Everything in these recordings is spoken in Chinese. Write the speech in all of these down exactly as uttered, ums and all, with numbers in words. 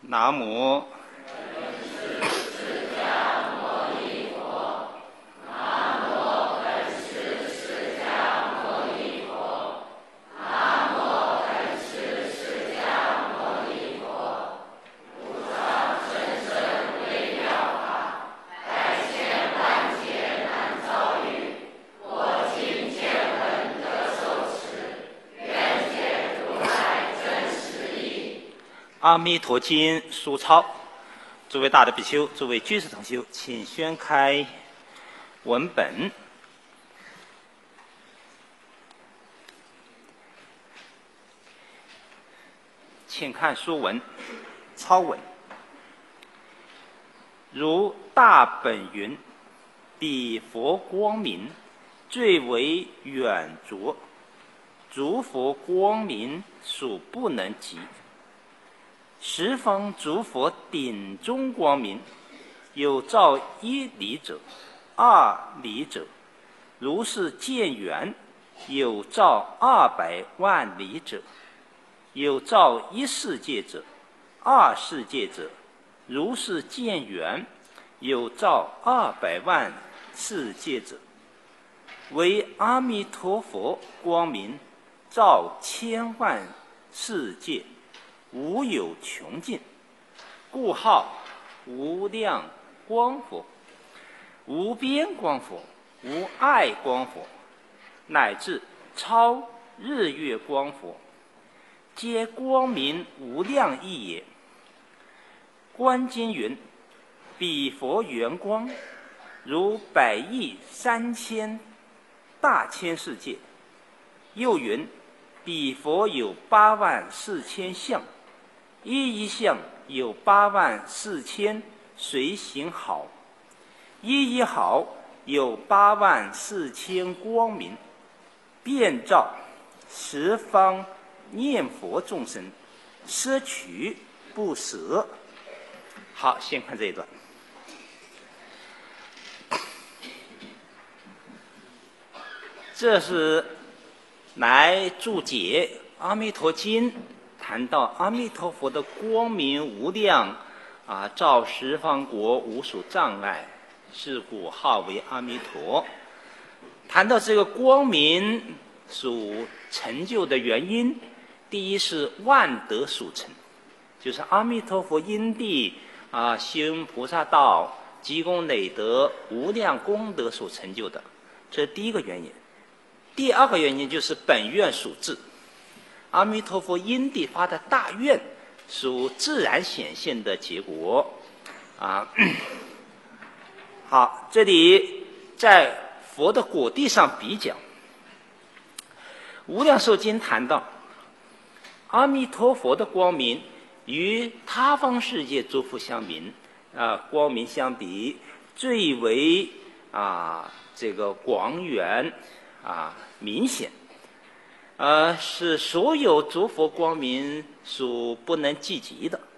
南无阿弥陀经书抄。诸位大德比丘，诸位居士同修，请宣开文本。请看书文抄文。如大本云：彼佛光明最为远卓，诸佛光明属不能及。十方诸佛顶中光明，有照一里者，二里者，如是见缘；有照二百万里者，有照一世界者，二世界者，如是见缘；有照二百万世界者，为阿弥陀佛光明照千万世界，无有穷尽，故号无量光佛、无边光佛、无碍光佛，乃至超日月光佛，皆光明无量义也。观经云：彼佛圆光，如百亿三千大千世界。又云：彼佛有八万四千相，一一相有八万四千随行好，一一好有八万四千光明，遍照十方念佛众生，摄取不舍。好，先看这一段。这是来注解《阿弥陀经》，谈到阿弥陀佛的光明无量啊，照十方国无所障碍，是故号为阿弥陀。谈到这个光明所成就的原因，第一是万德所成，就是阿弥陀佛因地啊修菩萨道，积功累德，无量功德所成就的，这是第一个原因。第二个原因就是本愿所致，阿弥陀佛因地发的大愿属自然显现的结果啊。好，这里在佛的果地上比较，无量寿经谈到阿弥陀佛的光明与他方世界诸佛相明啊，光明相比最为啊这个广远啊明显，呃，是所有诸佛光明所不能企及的。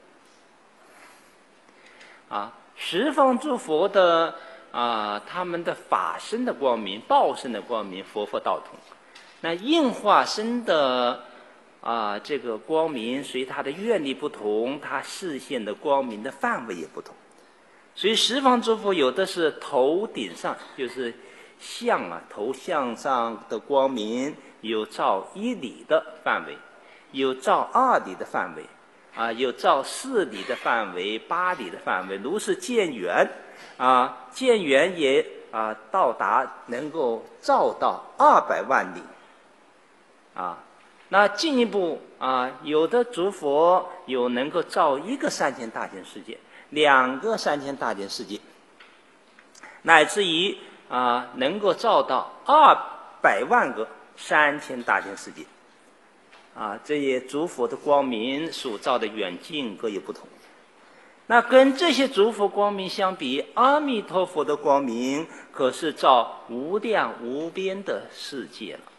啊，十方诸佛的啊，他们的法身的光明、报身的光明，佛佛道同。那应化身的啊，这个光明随他的愿力不同，他视线的光明的范围也不同。所以十方诸佛有的是头顶上，就是像啊，头像上的光明有照一里的范围，有照二里的范围，啊，有照四里的范围、八里的范围，如是见缘，啊，见缘也啊到达能够照到二百万里，啊，那进一步啊，有的诸佛有能够照一个三千大千世界，两个三千大千世界，乃至于啊，能够照到二百万个三千大千世界，啊，这些诸佛的光明所照的远近各有不同。那跟这些诸佛光明相比，阿弥陀佛的光明可是照无量无边的世界了，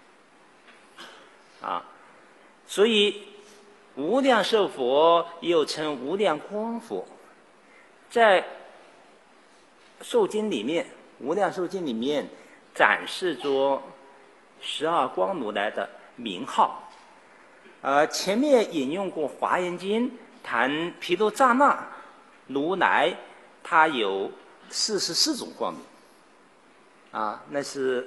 啊，所以无量寿佛又称无量光佛，在寿经里面。无量寿经里面展示着十二光如来的名号，呃，前面引用过华严经谈毗卢遮那如来，他有四十四种光明，啊，那是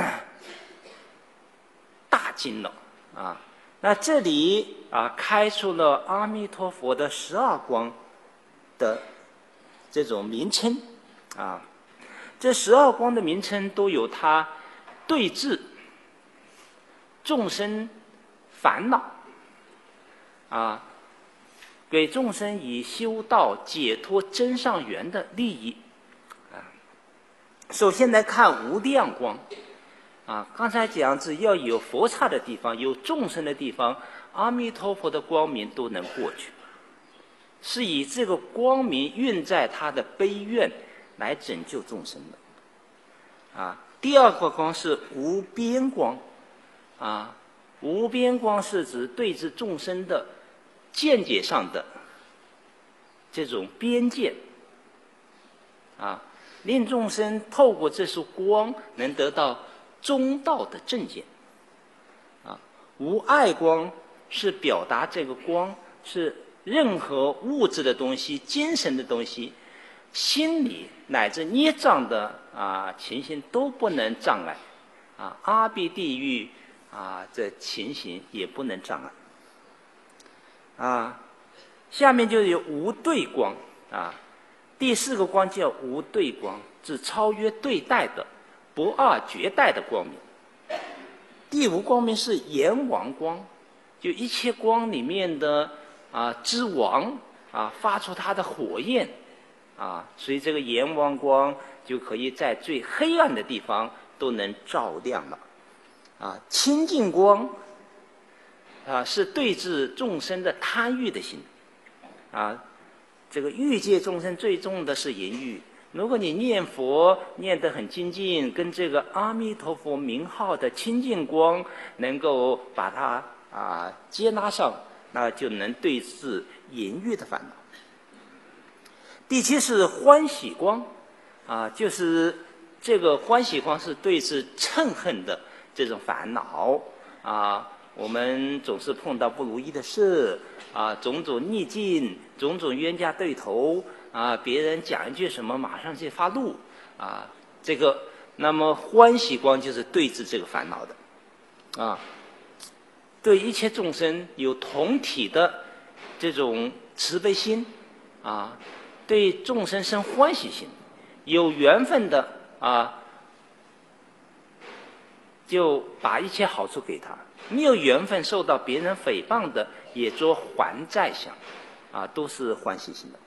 大经了啊。那这里啊，开出了阿弥陀佛的十二光的这种名称啊。这十二光的名称都有它对治众生烦恼啊，给众生以修道解脱真上缘的利益啊。首先来看无量光啊，刚才讲只要有佛刹的地方，有众生的地方，阿弥陀佛的光明都能过去，是以这个光明运在他的悲愿来拯救众生的啊。第二个光是无边光啊，无边光是指对治众生的见解上的这种边界啊，令众生透过这束光能得到中道的正见啊。无碍光是表达这个光是任何物质的东西、精神的东西、心理乃至孽障的啊情形都不能障碍啊，阿鼻地狱啊这情形也不能障碍啊。下面就有无对光啊，第四个光叫无对光，指超越对待的不二绝代的光明。第五光明是阎王光，就一切光里面的啊之王啊，发出它的火焰啊，所以这个阎王光就可以在最黑暗的地方都能照亮了啊。清净光啊，是对治众生的贪欲的心啊。这个欲界众生最重的是淫欲，如果你念佛念得很精进，跟这个阿弥陀佛名号的清净光能够把它啊接纳上，那就能对治淫欲的烦恼。第七是欢喜光啊，就是这个欢喜光是对治嗔恨的这种烦恼啊。我们总是碰到不如意的事啊，种种逆境，种种冤家对头啊，别人讲一句什么马上就发怒啊，这个那么欢喜光就是对治这个烦恼的啊，对一切众生有同体的这种慈悲心啊，对众生生欢喜心，有缘分的啊，就把一切好处给他，没有缘分受到别人诽谤的也做还债想啊，都是欢喜心的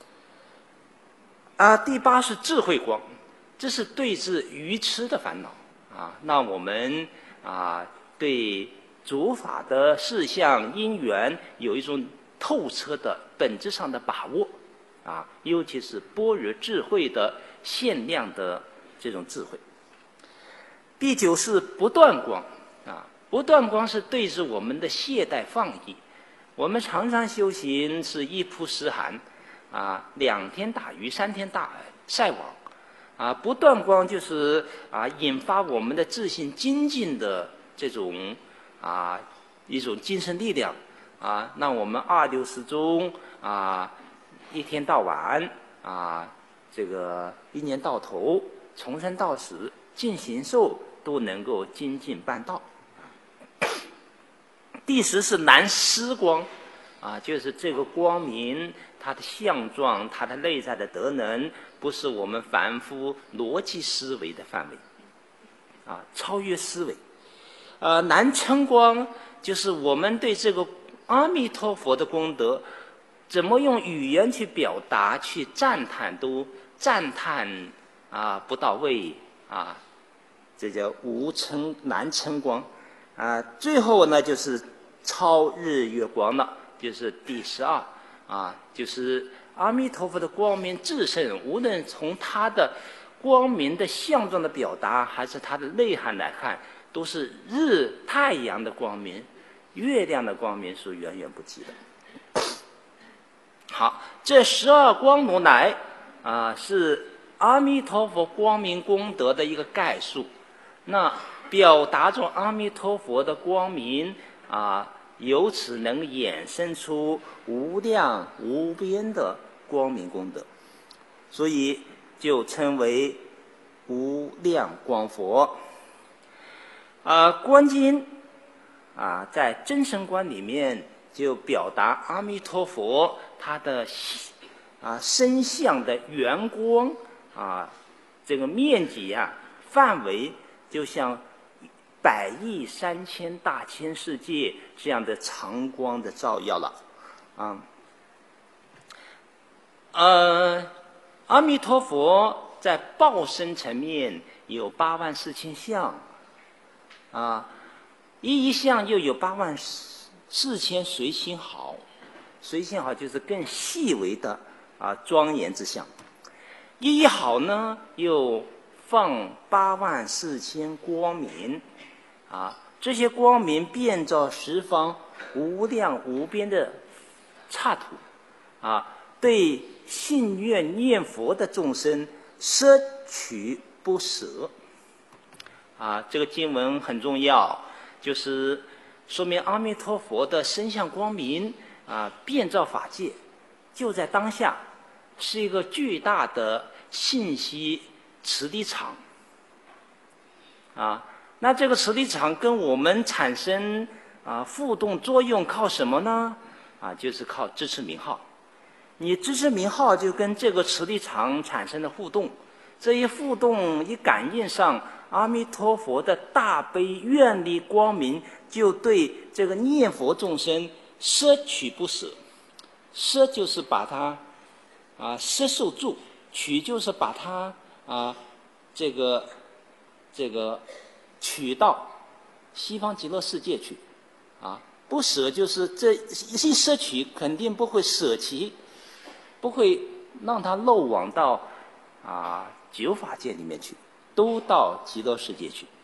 啊。第八是智慧光，这是对治愚痴的烦恼啊，那我们啊对诸法的事项因缘有一种透彻的本质上的把握啊，尤其是般若智慧的限量的这种智慧。第九是不断光啊，不断光是对治我们的懈怠放逸。我们常常修行是一曝十寒啊，两天打鱼三天打晒网啊，不断光就是啊引发我们的自信精进的这种啊一种精神力量啊，让我们二六时中啊一天到晚啊这个一年到头从生到死尽形寿都能够精进办道。第十是难思光啊，就是这个光明它的相状，它的内在的德能不是我们凡夫逻辑思维的范围啊，超越思维。呃，难称光就是我们对这个阿弥陀佛的功德怎么用语言去表达去赞叹都赞叹啊不到位啊，这叫无称难称光啊。最后呢就是超日月光了，就是第十二啊，就是阿弥陀佛的光明至圣，无论从它的光明的相状的表达还是它的内涵来看，都是日太阳的光明月亮的光明是远远不及的。好，这十二光如来啊，是阿弥陀佛光明功德的一个概述。那表达着阿弥陀佛的光明啊， 由此能衍生出无量无边的光明功德，所以就称为无量光佛。啊，观经啊，在真神观里面就表达阿弥陀佛他的啊身相的圆光啊，这个面积啊范围就像百亿三千大千世界这样的长光的照耀了啊。呃，阿弥陀佛在报身层面有八万四千相啊，一一相又有八万四千随心好，随心好就是更细微的啊庄严之相。一一好呢，又放八万四千光明啊，这些光明遍照十方无量无边的刹土啊，对信愿念佛的众生摄取不舍啊。这个经文很重要，就是说明阿弥陀佛的身相光明啊，遍照法界，就在当下，是一个巨大的信息磁力场啊。那这个磁力场跟我们产生啊互动作用靠什么呢？啊，就是靠支持名号。你支持名号就跟这个磁力场产生了互动，这一互动一感应上，阿弥陀佛的大悲愿力光明就对这个念佛众生摄取不舍。摄就是把它啊摄受住，取就是把它啊这个这个取到西方极乐世界去啊。不舍就是这一摄取肯定不会舍弃，不会让它漏网到啊九法界里面去，都到极乐世界去。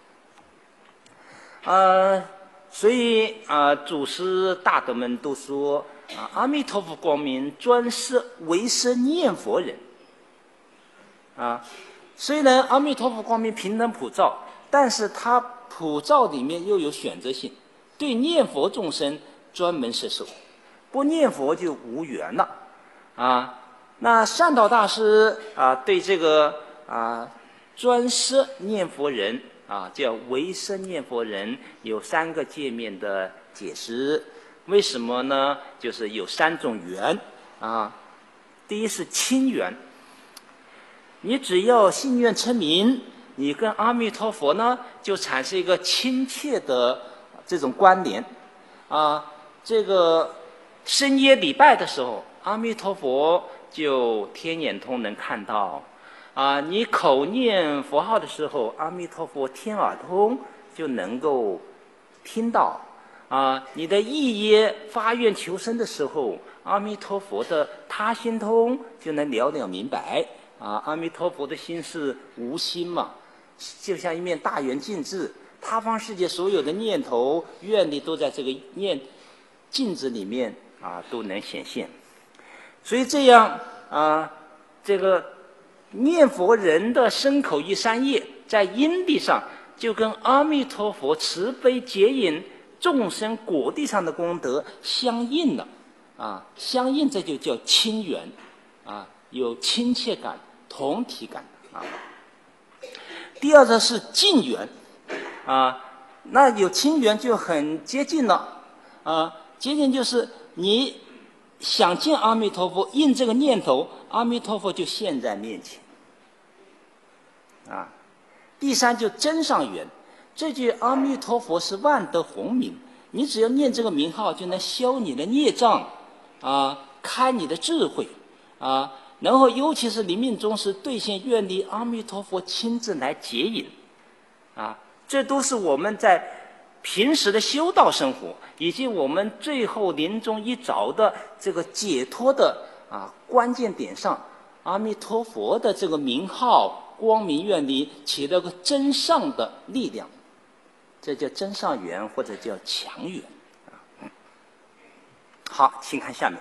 呃，所以啊，祖师大德们都说啊，阿弥陀佛光明专摄唯摄念佛人。啊，虽然阿弥陀佛光明平等普照，但是它普照里面又有选择性，对念佛众生专门摄受，不念佛就无缘了。啊，那善导大师啊，对这个啊专摄念佛人啊，叫唯摄念佛人，有三个界面的解释。为什么呢？就是有三种缘啊。第一是亲缘，你只要信愿称名，你跟阿弥陀佛呢就产生一个亲切的这种关联啊。这个深夜礼拜的时候，阿弥陀佛就天眼通能看到啊。你口念佛号的时候，阿弥陀佛天耳通就能够听到啊。你的意业发愿求生的时候，阿弥陀佛的他心通就能了了明白啊。阿弥陀佛的心是无心嘛，就像一面大圆镜子，他方世界所有的念头愿力都在这个念镜子里面啊都能显现。所以这样啊，这个念佛人的身口意三业在因地上就跟阿弥陀佛慈悲接引众生果地上的功德相应了啊，相应这就叫亲缘啊，有亲切感、同体感啊。第二个是近缘啊，那有亲缘就很接近了啊，接近就是你想见阿弥陀佛，应这个念头，阿弥陀佛就现在面前啊。第三就真上缘，这句阿弥陀佛是万德洪名，你只要念这个名号就能消你的孽障啊，开你的智慧啊，然后尤其是临命终时兑现愿力，阿弥陀佛亲自来接引啊。这都是我们在平时的修道生活，以及我们最后临终一着的这个解脱的啊关键点上，阿弥陀佛的这个名号光明愿力起了个真上的力量，这叫真上缘或者叫强缘啊。好，请看下面。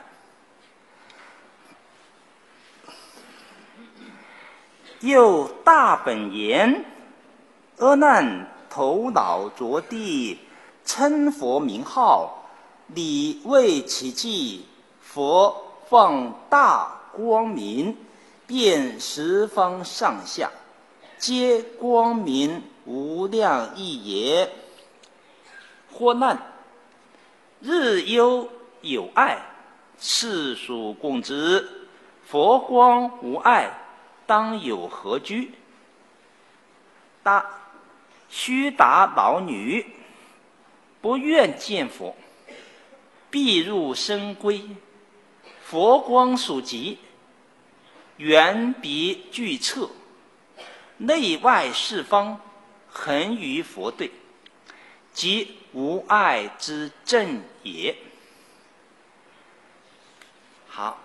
又大本言，阿难头脑着地，称佛名号， 理为其际，佛放大光明，遍十方上下，皆光明无量义也。或难，日忧有碍，世俗共之。佛光无碍，当有何居？答：须达老女，不愿见佛，必入深闺。佛光属极，远比俱彻，内外四方恒于佛对，即无碍之正也。好，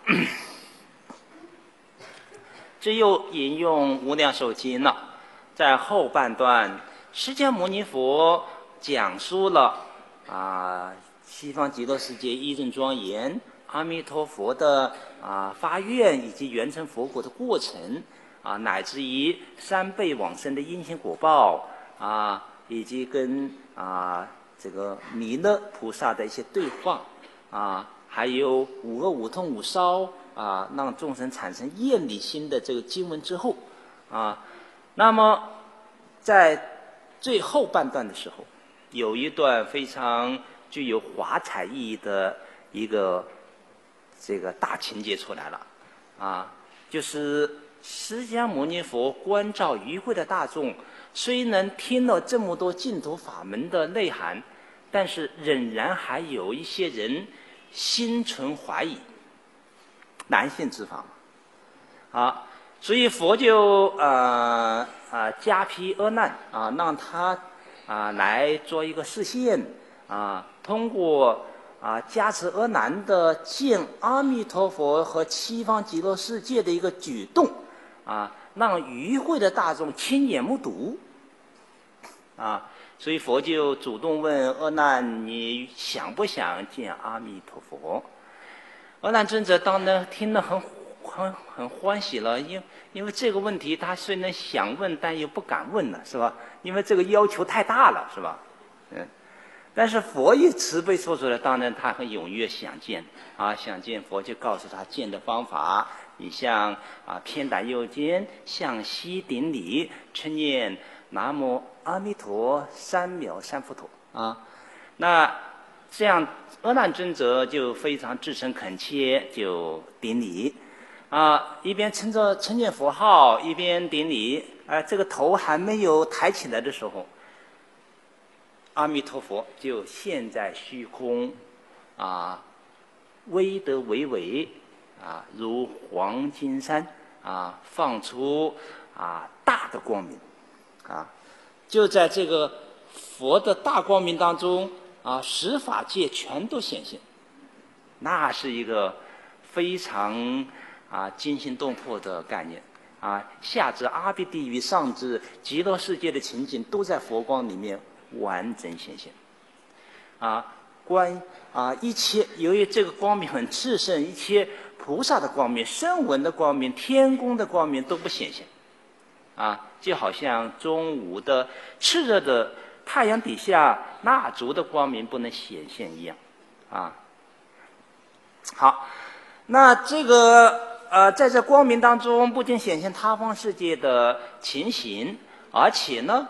这又引用《无量寿经》了。在后半段，释迦牟尼佛讲述了啊西方极乐世界一真庄严阿弥陀佛的啊发愿以及圆成佛果的过程啊，乃至于三辈往生的因行果报啊，以及跟啊这个弥勒菩萨的一些对话啊，还有五恶五痛五烧啊，让众生产生厌离心的这个经文之后啊，那么在最后半段的时候，有一段非常具有华彩意义的一个这个大情节出来了啊，就是释迦牟尼佛关照与会的大众，虽能听了这么多净土法门的内涵，但是仍然还有一些人心存怀疑，难信之法啊，所以佛就呃啊加披阿难啊，让他啊来做一个示现啊，通过啊加持阿难的见阿弥陀佛和七方极乐世界的一个举动啊，让与会的大众亲眼目睹啊，所以佛就主动问阿难：“你想不想见阿弥陀佛？”阿难尊者当然听得很很很欢喜了，因因为这个问题他虽然想问，但又不敢问了，是吧？因为这个要求太大了，是吧？嗯。但是佛一慈悲说出来，当然他很踊跃想见啊，想见佛就告诉他见的方法。你像啊偏袒右肩，向西顶礼，称念南无阿弥陀三藐三菩陀啊。那这样阿难尊者就非常至诚恳切，就顶礼啊，一边称着称念佛号，一边顶礼。而、啊、这个头还没有抬起来的时候，阿弥陀佛就现在虚空啊，威德巍巍啊，如黄金山啊，放出啊大的光明啊，就在这个佛的大光明当中啊，十法界全都显现，那是一个非常啊惊心动魄的概念啊，下至阿鼻地狱，上至极乐世界的情景，都在佛光里面完整显现啊，观啊一切，由于这个光明很炽盛，一切菩萨的光明、声闻的光明、天宫的光明都不显现啊，就好像中午的炽热的太阳底下蜡烛的光明不能显现一样啊。好，那这个呃，在这光明当中，不仅显现他方世界的情形，而且呢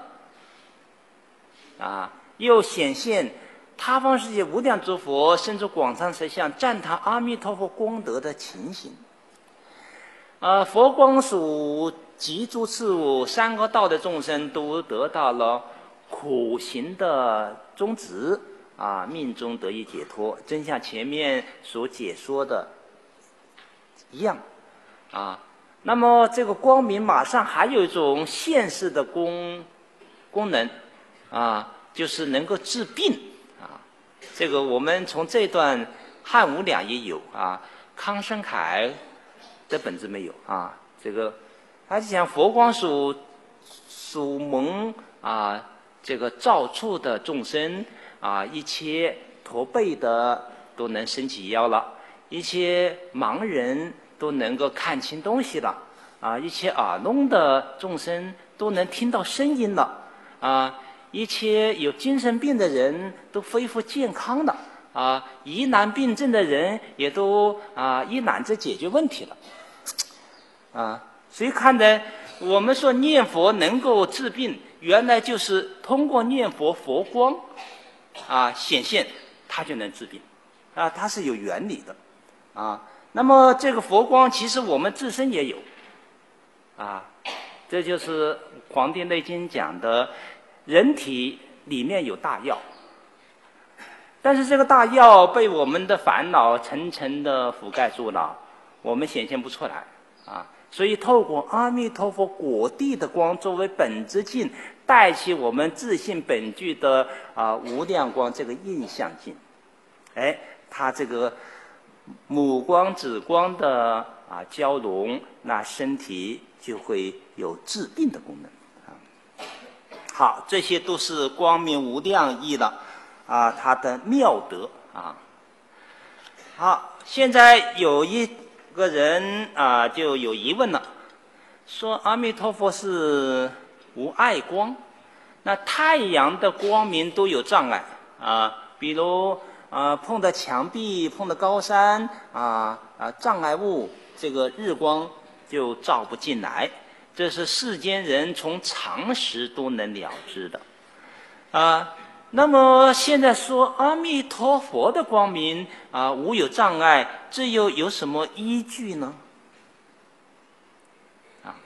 啊，又显现他方世界无量诸佛身着广长舌相赞叹阿弥陀佛功德的情形。啊，佛光属极诸事物，三个道的众生都得到了苦行的终止啊，命中得以解脱，真像前面所解说的一样啊。那么这个光明马上还有一种现世的功功能啊，就是能够治病啊。这个我们从这段汉无两也有啊，康生凯的本子没有啊。这个他就讲佛光属属蒙啊，这个照处的众生啊，一切驼背的都能伸起腰了，一切盲人都能够看清东西了啊，一切耳聋的众生都能听到声音了啊，一切有精神病的人都恢复健康了啊，疑难病症的人也都啊一揽子解决问题了，啊，所以看的我们说念佛能够治病，原来就是通过念佛佛光啊显现，它就能治病，啊，它是有原理的，啊，那么这个佛光其实我们自身也有，啊，这就是《黄帝内经》讲的，人体里面有大药。但是这个大药被我们的烦恼层层的覆盖住了，我们显现不出来啊。所以透过阿弥陀佛果地的光作为本质镜，带起我们自性本具的啊无量光这个印象镜，哎，它这个母光子光的啊交融，那身体就会有治病的功能啊。好，这些都是光明无量义了。啊，它的妙德啊。好，现在有一个人啊，就有疑问了，说阿弥陀佛是无碍光，那太阳的光明都有障碍啊，比如啊碰到墙壁、碰到高山啊啊障碍物，这个日光就照不进来，这是世间人从常识都能了知的啊。那么现在说阿弥陀佛的光明啊无有障碍，这又有什么依据呢？啊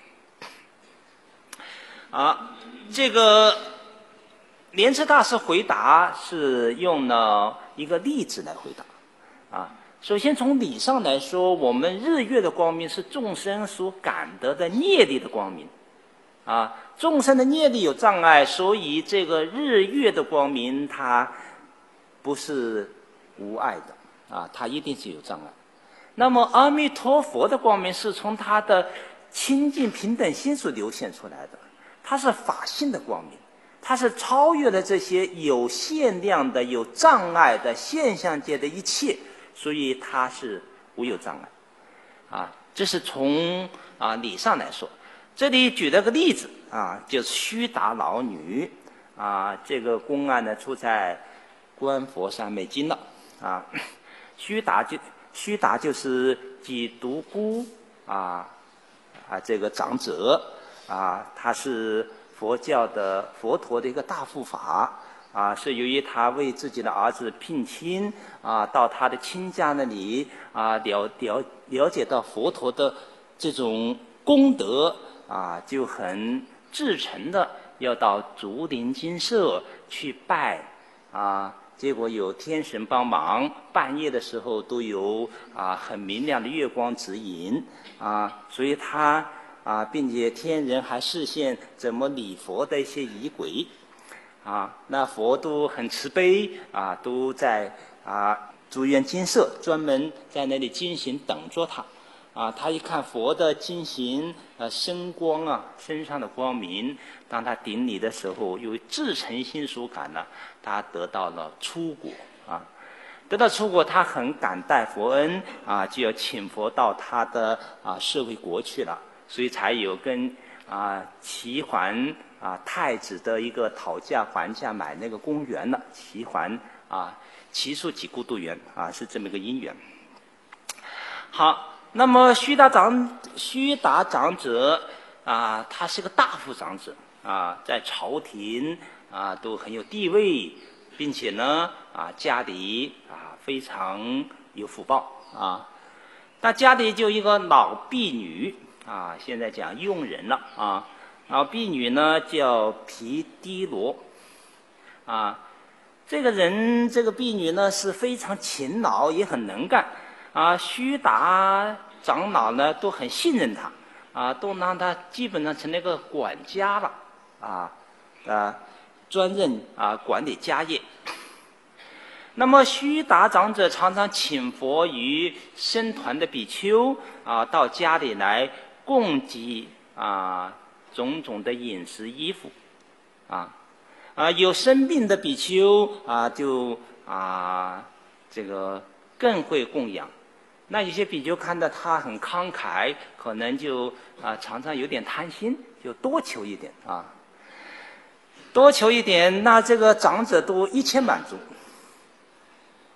啊，这个莲池大师回答是用了一个例子来回答啊。首先从理上来说，我们日月的光明是众生所感得的业力的光明。啊，众生的业力有障碍，所以这个日月的光明它不是无碍的啊，它一定是有障碍。那么阿弥陀佛的光明是从他的清净平等心所流现出来的，它是法性的光明，它是超越了这些有限量的、有障碍的现象界的一切，所以它是无有障碍。啊，这是从啊理上来说。这里举了个例子啊，就是须达老女啊，这个公案呢出在《观佛三昧经》了啊。须达就须达就是即独孤啊啊这个长者啊，他是佛教的佛陀的一个大护法啊，是由于他为自己的儿子聘亲啊，到他的亲家那里啊了了了解到佛陀的这种功德。啊，就很至诚的要到竹林精舍去拜啊，结果有天神帮忙，半夜的时候都有啊很明亮的月光指引啊，所以他啊，并且天人还示现怎么礼佛的一些仪轨啊，那佛都很慈悲啊，都在啊竹园精舍专门在那里进行等着他。啊，他一看佛的金行呃身光啊，身上的光明，当他顶礼的时候，由于至诚心所感呢，他得到了出果啊，得到出果，他很感戴佛恩啊，就要请佛到他的啊舍卫国去了，所以才有跟啊齐桓啊太子的一个讨价还价买那个公园了，齐桓啊齐数几孤独园啊，是这么一个因缘。好。那么须达长须达长者啊，他是个大富长者啊，在朝廷啊都很有地位，并且呢啊家里啊非常有福报啊。他家里就一个老婢女啊，现在讲佣人了啊。老婢女呢叫毗低罗啊，这个人这个婢女呢是非常勤劳，也很能干。啊，须达长老呢都很信任他，啊，都让他基本上成了个管家了，啊，啊，专任啊管理家业。那么须达长者常常请佛于僧团的比丘啊到家里来供给啊种种的饮食衣服，啊啊有生病的比丘啊就啊这个更会供养。那有些比丘看到他很慷慨，可能就啊常常有点贪心，就多求一点啊，多求一点，那这个长者都一切满足。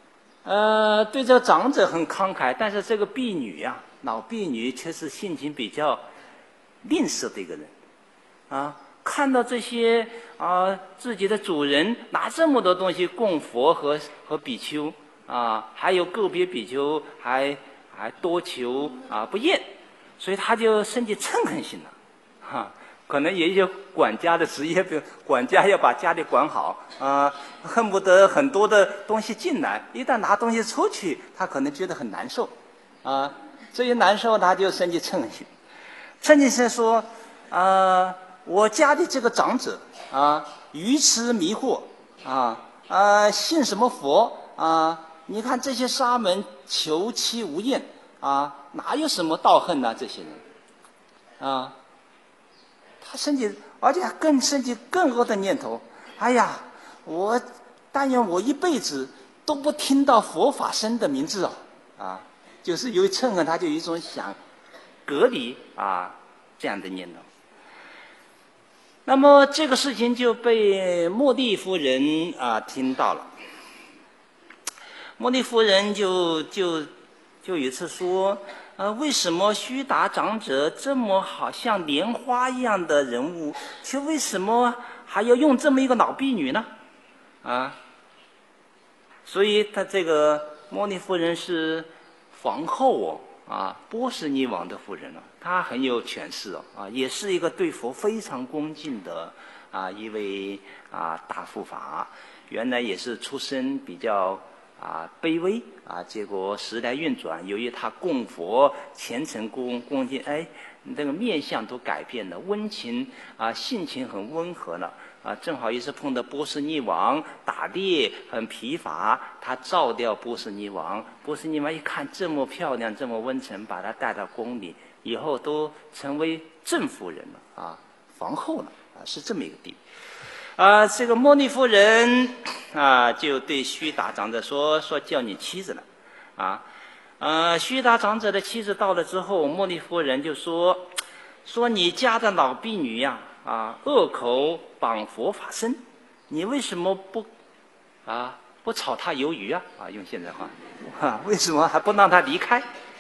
呃，对这个长者很慷慨，但是这个婢女啊，老婢女却是性情比较吝啬的一个人，啊，看到这些啊自己的主人拿这么多东西供佛和和比丘啊，还有个别比丘还还多求啊不厌，所以他就生起嗔恨心了，哈、啊。可能也有管家的职业，比如管家要把家里管好啊、呃，恨不得很多的东西进来，一旦拿东西出去，他可能觉得很难受，啊，这一难受他就生起嗔恨心。嗔恨心说，啊、呃，我家里这个长者啊，愚痴迷惑啊啊，信什么佛啊？你看这些沙门求妻无厌啊，哪有什么道恨呢、啊？这些人啊。他升起，而且更升起更恶的念头。哎呀，我但愿我一辈子都不听到佛法僧的名字哦，啊，就是由于嗔恨，他就有一种想隔离啊这样的念头。那么这个事情就被莫蒂夫人啊听到了。莫蒂夫人就就就有一次说。呃，为什么须达长者这么好像莲花一样的人物，却为什么还要用这么一个老婢女呢？啊，所以他这个莫尼夫人是皇后哦，啊，波斯匿王的夫人哦，她很有权势哦，啊，也是一个对佛非常恭敬的啊一位啊大护法，原来也是出身比较。啊，卑微啊，结果时来运转，由于他供佛虔诚恭恭敬，哎，这个面相都改变了，温情啊，性情很温和了啊。正好也是碰到波斯匿王打猎很疲乏，他照料波斯匿王，波斯匿王一看这么漂亮，这么温存，把他带到宫里，以后都成为正夫人了啊，皇后了啊，是这么一个地位。啊，这个莫尼夫人啊，就对须达长者说：“说叫你妻子了。”啊，呃，须达长者的妻子到了之后，莫尼夫人就说：“说你家的老婢女呀，啊，恶口绑佛法僧，你为什么不啊不炒她鱿鱼啊？啊，用现在话，啊，为什么还不让她离开？”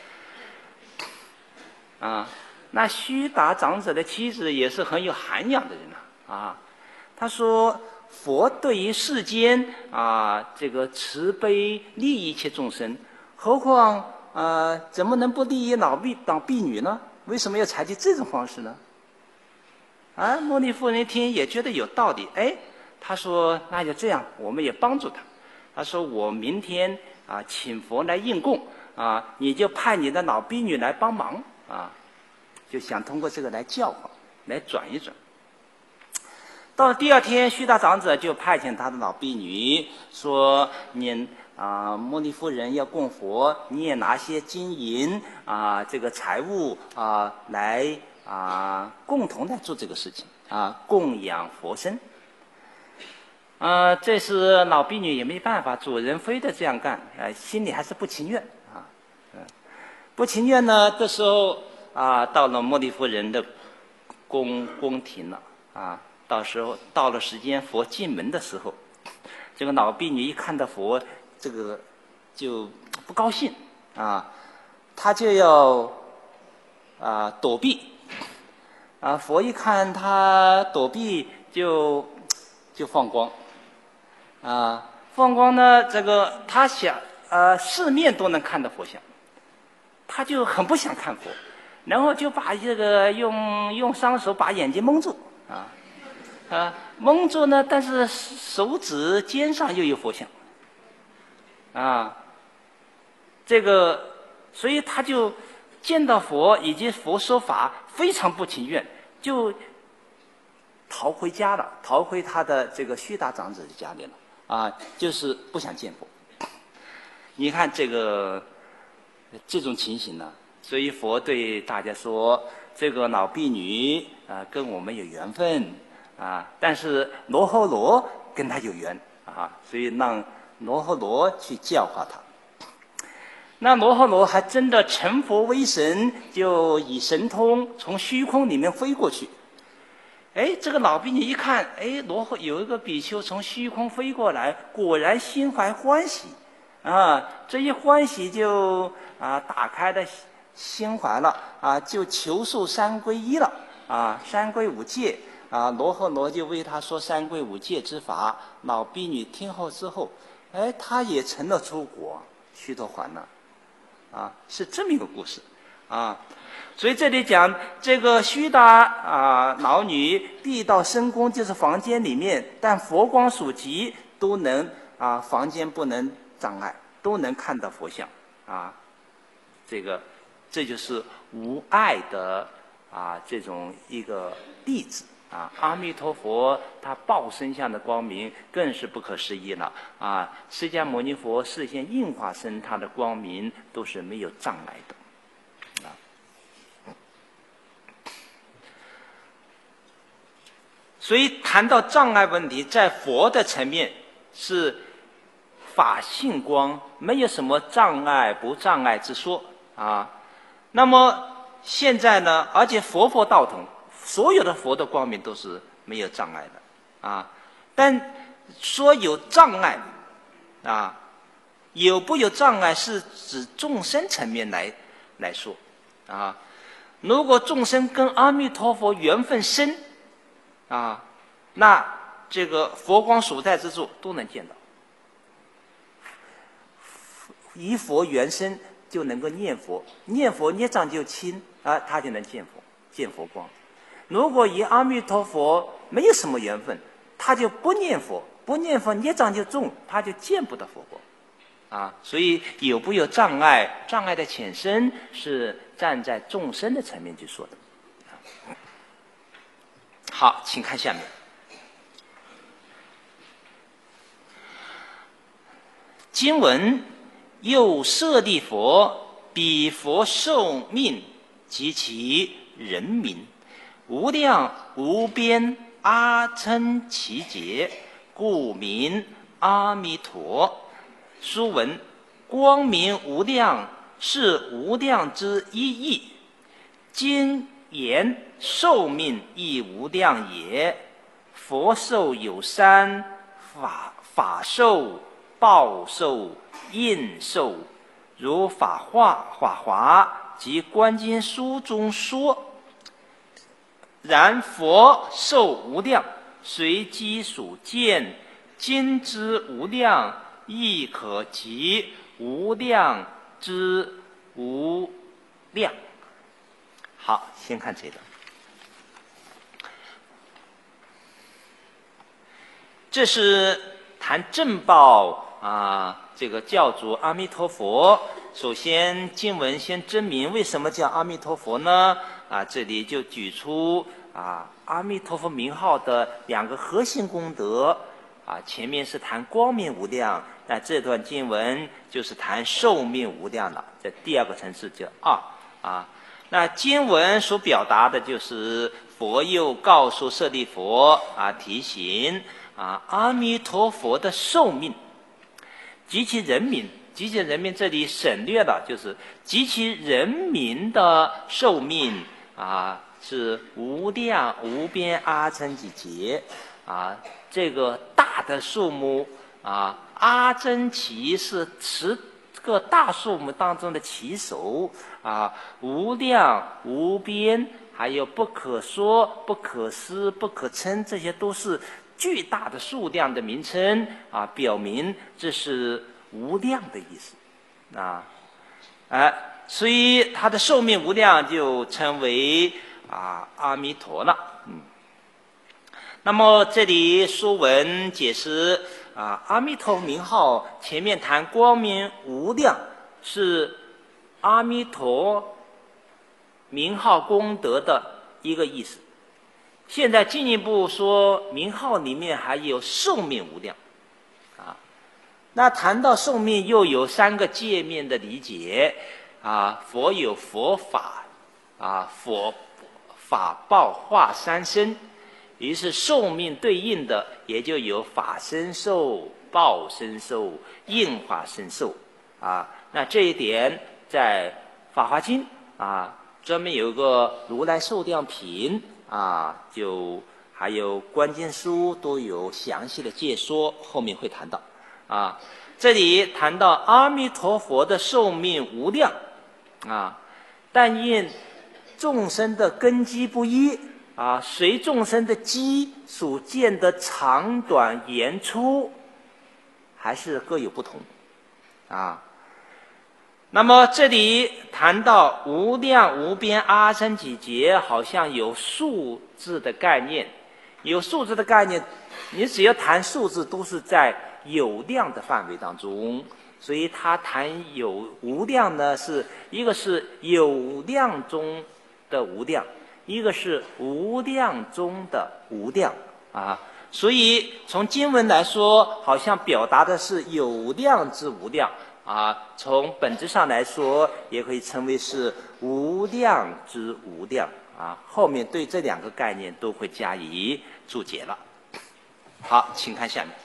啊，那须达长者的妻子也是很有涵养的人啊，啊。他说：“佛对于世间啊，这个慈悲利益一切众生，何况呃，怎么能不利益老婢当婢女呢？为什么要采取这种方式呢？”啊，莫尼夫人一听也觉得有道理，哎，他说：“那就这样，我们也帮助他。”他说：“我明天啊，请佛来应供啊，你就派你的老婢女来帮忙啊，就想通过这个来教化，来转一转。”到了第二天，须达长者就派遣他的老婢女说：“你啊，莫尼夫人要供佛，你也拿些金银啊，这个财物啊，来啊，共同来做这个事情啊，供养佛身。”啊，这是老婢女也没办法，主人非得这样干，啊，心里还是不情愿啊，嗯，不情愿呢。这时候啊，到了莫尼夫人的宫宫廷了啊。到时候到了时间，佛进门的时候，这个老婢女一看到佛，这个就不高兴啊，她就要啊躲避啊。佛一看她躲避，就就放光啊，放光呢，这个他想呃四面都能看到佛像，他就很不想看佛，然后就把这个用用双手把眼睛蒙住啊。啊，蒙住呢，但是手指尖上又有佛像，啊，这个，所以他就见到佛以及佛说法非常不情愿，就逃回家了，逃回他的这个须达长者的家里了，啊，就是不想见佛。你看这个这种情形呢，所以佛对大家说，这个老婢女啊，跟我们有缘分。啊，但是罗睺罗跟他有缘啊，所以让罗睺罗去教化他。那罗睺罗还真的成佛为神，就以神通从虚空里面飞过去。哎，这个老婢女一看，哎，罗睺有一个比丘从虚空飞过来，果然心怀欢喜啊，这一欢喜就啊打开了心怀了啊，就求受三皈依了啊，三皈五戒啊，罗睺罗就为他说三皈五戒之法，老婢女听后之后，哎，他也成了出国须陀洹了，啊，是这么一个故事啊。所以这里讲这个须达啊老女必到深宫，就是房间里面，但佛光所及都能啊，房间不能障碍，都能看到佛像啊。这个这就是无碍的啊这种一个例子啊。阿弥陀佛他报身相的光明更是不可思议了啊。释迦牟尼佛示现应化身，他的光明都是没有障碍的。所以谈到障碍问题，在佛的层面是法性光，没有什么障碍不障碍之说啊。那么现在呢，而且佛佛道同，所有的佛的光明都是没有障碍的啊。但说有障碍啊，有不有障碍是指众生层面来来说啊。如果众生跟阿弥陀佛缘分深啊，那这个佛光所在之处都能见到，以佛缘深就能够念佛，念佛业障就轻啊，他就能见佛，见佛光。如果以阿弥陀佛没有什么缘分，他就不念佛，不念佛业障就重，他就见不得佛光啊。所以有不有障碍，障碍的浅深是站在众生的层面去说的。好，请看下面。经文又舍利佛，彼佛寿命及其人民，无量无边阿僧祇劫，故名阿弥陀。书文光明无量，是无量之一义。经言寿命亦无量也。佛寿有三：法法寿、报寿、应寿。如法化、法华及观经书中说。然佛寿无量，随机所见，今之无量，亦可及无量之无量。好，先看这个。这是谈正报啊，这个教主阿弥陀佛。首先，经文先证明为什么叫阿弥陀佛呢？啊，这里就举出啊阿弥陀佛名号的两个核心功德。啊，前面是谈光明无量，那这段经文就是谈寿命无量了。在第二个层次叫二啊。那经文所表达的就是佛又告诉舍利佛啊，提醒啊阿弥陀佛的寿命及其人民，及其人民这里省略了，就是及其人民的寿命啊是无量无边阿僧祇劫啊，这个大的数目啊，阿僧祇是十个大数目当中的其首啊，无量无边，还有不可说、不可思、不可称，这些都是巨大的数量的名称啊，表明这是无量的意思啊，哎、啊，所以他的寿命无量，就称为啊阿弥陀了。嗯，那么这里书文解释。啊，阿弥陀名号前面谈光明无量，是阿弥陀名号功德的一个意思。现在进一步说，名号里面还有寿命无量，啊，那谈到寿命又有三个界面的理解，啊，佛有佛法，啊，佛法报化三身。于是寿命对应的也就有法身寿、报身寿、应化身寿啊。那这一点在《法华经》啊专门有个如来寿量品啊，就还有观经书都有详细的解说，后面会谈到啊。 这里谈到阿弥陀佛的寿命无量啊，但因众生的根基不一啊，随众生的基所见的长短言出，还是各有不同啊。那么这里谈到无量无边阿僧祇劫，好像有数字的概念，有数字的概念，你只要谈数字，都是在有量的范围当中。所以他谈有无量呢，是一个是有量中的无量，一个是无量中的无量啊。所以从经文来说，好像表达的是有量之无量啊，从本质上来说，也可以称为是无量之无量啊。后面对这两个概念都会加以注解了。好，请看下面。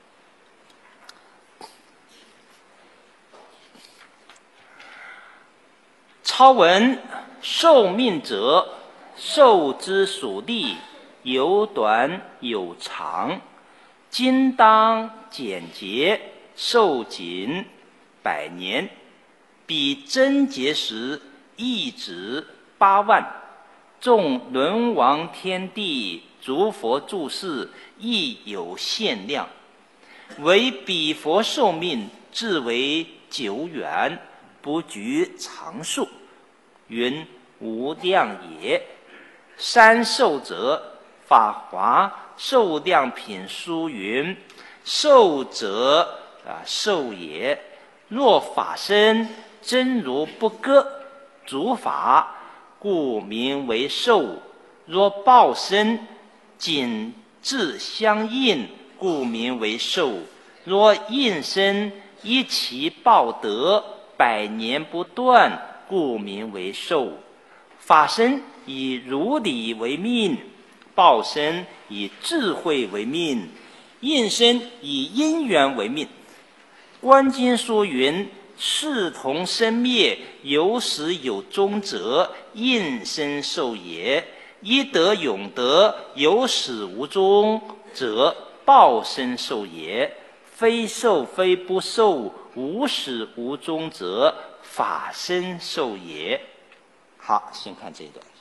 超文寿命者，寿之属力，有短有长，今当简洁，寿仅百年，比贞节时亦止八万，众轮王天地诸佛住世亦有限量，唯彼佛寿命至为久远，不拘常数，云无量也。三寿者，法华寿量品书云：寿者啊寿也。若法身真如不割，诸法故名为寿；若报身紧致相应，故名为寿；若应身依其报德，百年不断，故名为寿。法身以如理为命，报身以智慧为命，应身以因缘为命。观经说云：视同生灭，有始有终者，应身寿也；一得永得，有始无终者，报身寿也。非寿非不寿，无始无终者，法身寿也。好，先看这一段。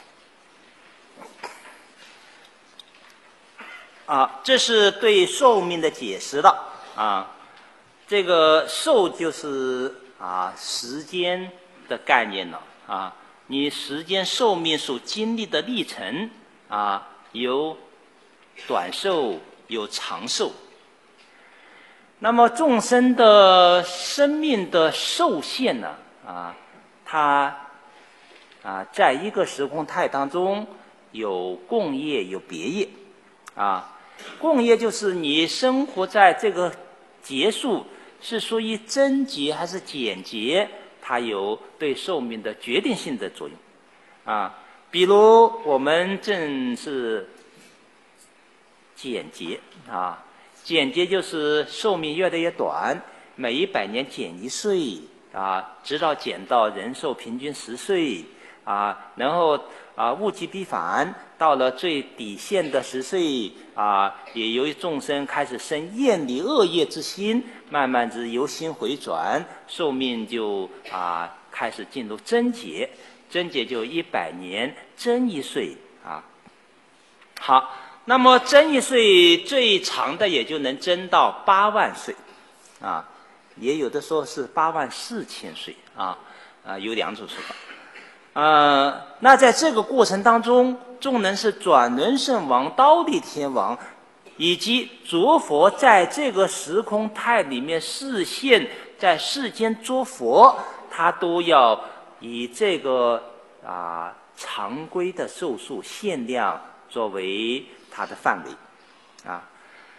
啊，这是对寿命的解释了啊。这个寿就是啊时间的概念了啊。你时间寿命所经历的历程啊，有短寿，有长寿。那么众生的生命的寿限呢啊，它啊在一个时空态当中有共业有别业啊。共业就是你生活在这个劫数是属于贞节还是简节，它有对寿命的决定性的作用啊。比如我们正是简节啊，简节就是寿命越来越短，每一百年减一岁啊，直到减到人寿平均十岁啊，然后啊物极必反，到了最底线的十岁啊，也由于众生开始生厌离恶业之心，慢慢之由心回转，寿命就啊开始进入贞节，贞节就一百年，贞一岁啊。好，那么贞一岁最长的也就能贞到八万岁啊，也有的说是八万四千岁啊啊，有两种说法。呃，那在这个过程当中，纵能是转轮圣王、忉利天王，以及诸佛在这个时空态里面示现，在世间诸佛，他都要以这个啊常规的寿数限量作为它的范围啊。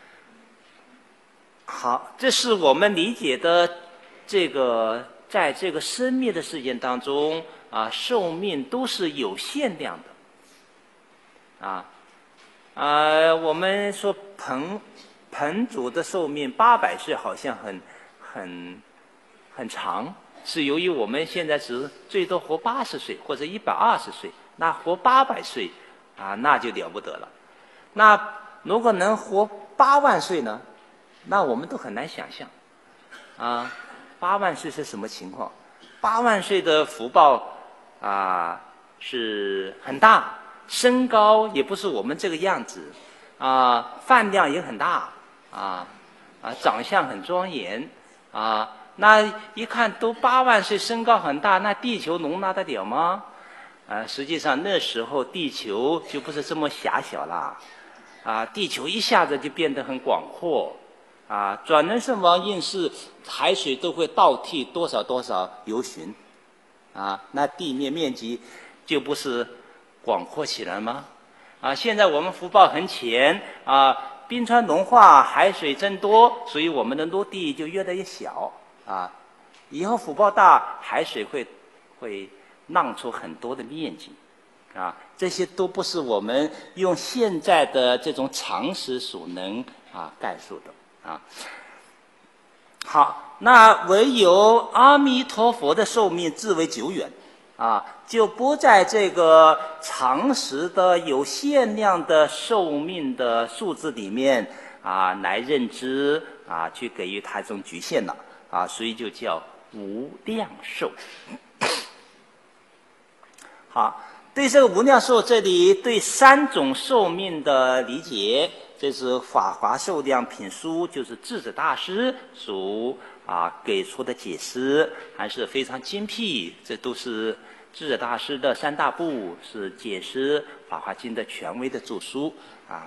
好，这是我们理解的这个在这个生灭的事件当中啊，寿命都是有限量的啊。呃，我们说彭彭祖的寿命八百岁，好像很很很长，是由于我们现在只最多活八十岁或者一百二十岁，那活八百岁啊，那就了不得了。那如果能活八万岁呢？那我们都很难想象啊，八万岁是什么情况？八万岁的福报啊是很大，身高也不是我们这个样子，啊，饭量也很大，啊啊，长相很庄严，啊，那一看都八万岁，身高很大，那地球容纳得了吗？啊，实际上那时候地球就不是这么狭小啦，啊，地球一下子就变得很广阔。啊，转轮圣王应试，海水都会倒替多少多少由旬，啊，那地面面积就不是广阔起来吗？啊，现在我们福报很浅，啊，冰川融化，海水增多，所以我们的陆地就越来越小，啊，以后福报大，海水会会浪出很多的面积，啊，这些都不是我们用现在的这种常识所能啊概述的。啊，好，那唯有阿弥陀佛的寿命至为久远，啊，就不在这个常识的有限量的寿命的数字里面啊来认知啊，去给予它这种局限了啊，所以就叫无量寿。好，对这个无量寿，这里对三种寿命的理解。这是《法华寿量品书》，就是智者大师所啊给出的解释，还是非常精辟。这都是智者大师的三大部，是解释《法华经》的权威的著书啊。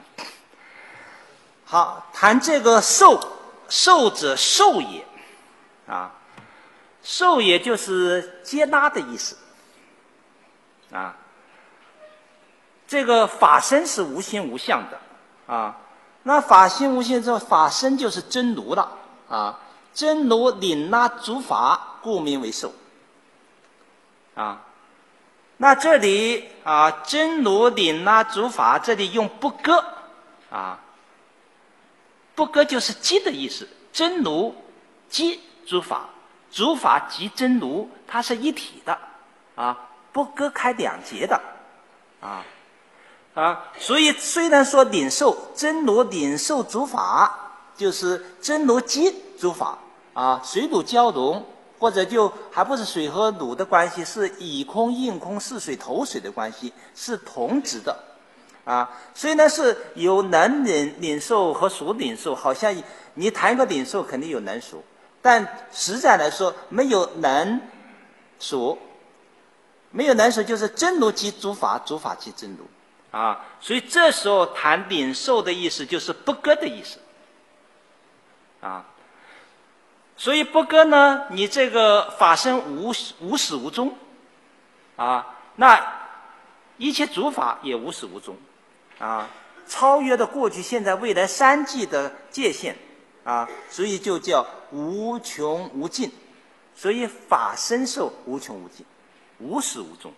好，谈这个寿，寿者寿也啊，寿也就是接纳的意思啊。这个法身是无形无相的啊。那法心无性之后，法身就是真如了啊！真如领纳诸法，故名为寿啊。那这里啊，真如领纳诸法，这里用不割啊，不割就是即的意思，真如即诸法，诸法即真如，它是一体的啊，不割开两截的啊。啊，所以虽然说领受真如领受诸法，就是真如即诸法啊，水乳交融，或者就还不是水和乳的关系，是以空应空，是水投水的关系，是同质的啊。虽然是有能领领受和属领受，好像你谈一个领受肯定有能属，但实在来说没有能属，没有能属就是真如即诸法，诸法即真如。啊，所以这时候谈领受的意思就是不割的意思，啊，所以不割呢，你这个法身无无始无终，啊，那一切诸法也无始无终，啊，超越了过去、现在、未来三际的界限，啊，所以就叫无穷无尽，所以法身寿无穷无尽，无始无终。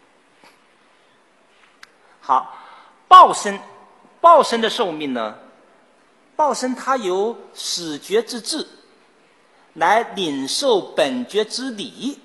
好。报身，报身的寿命呢？报身它由始觉之智来领受本觉之理，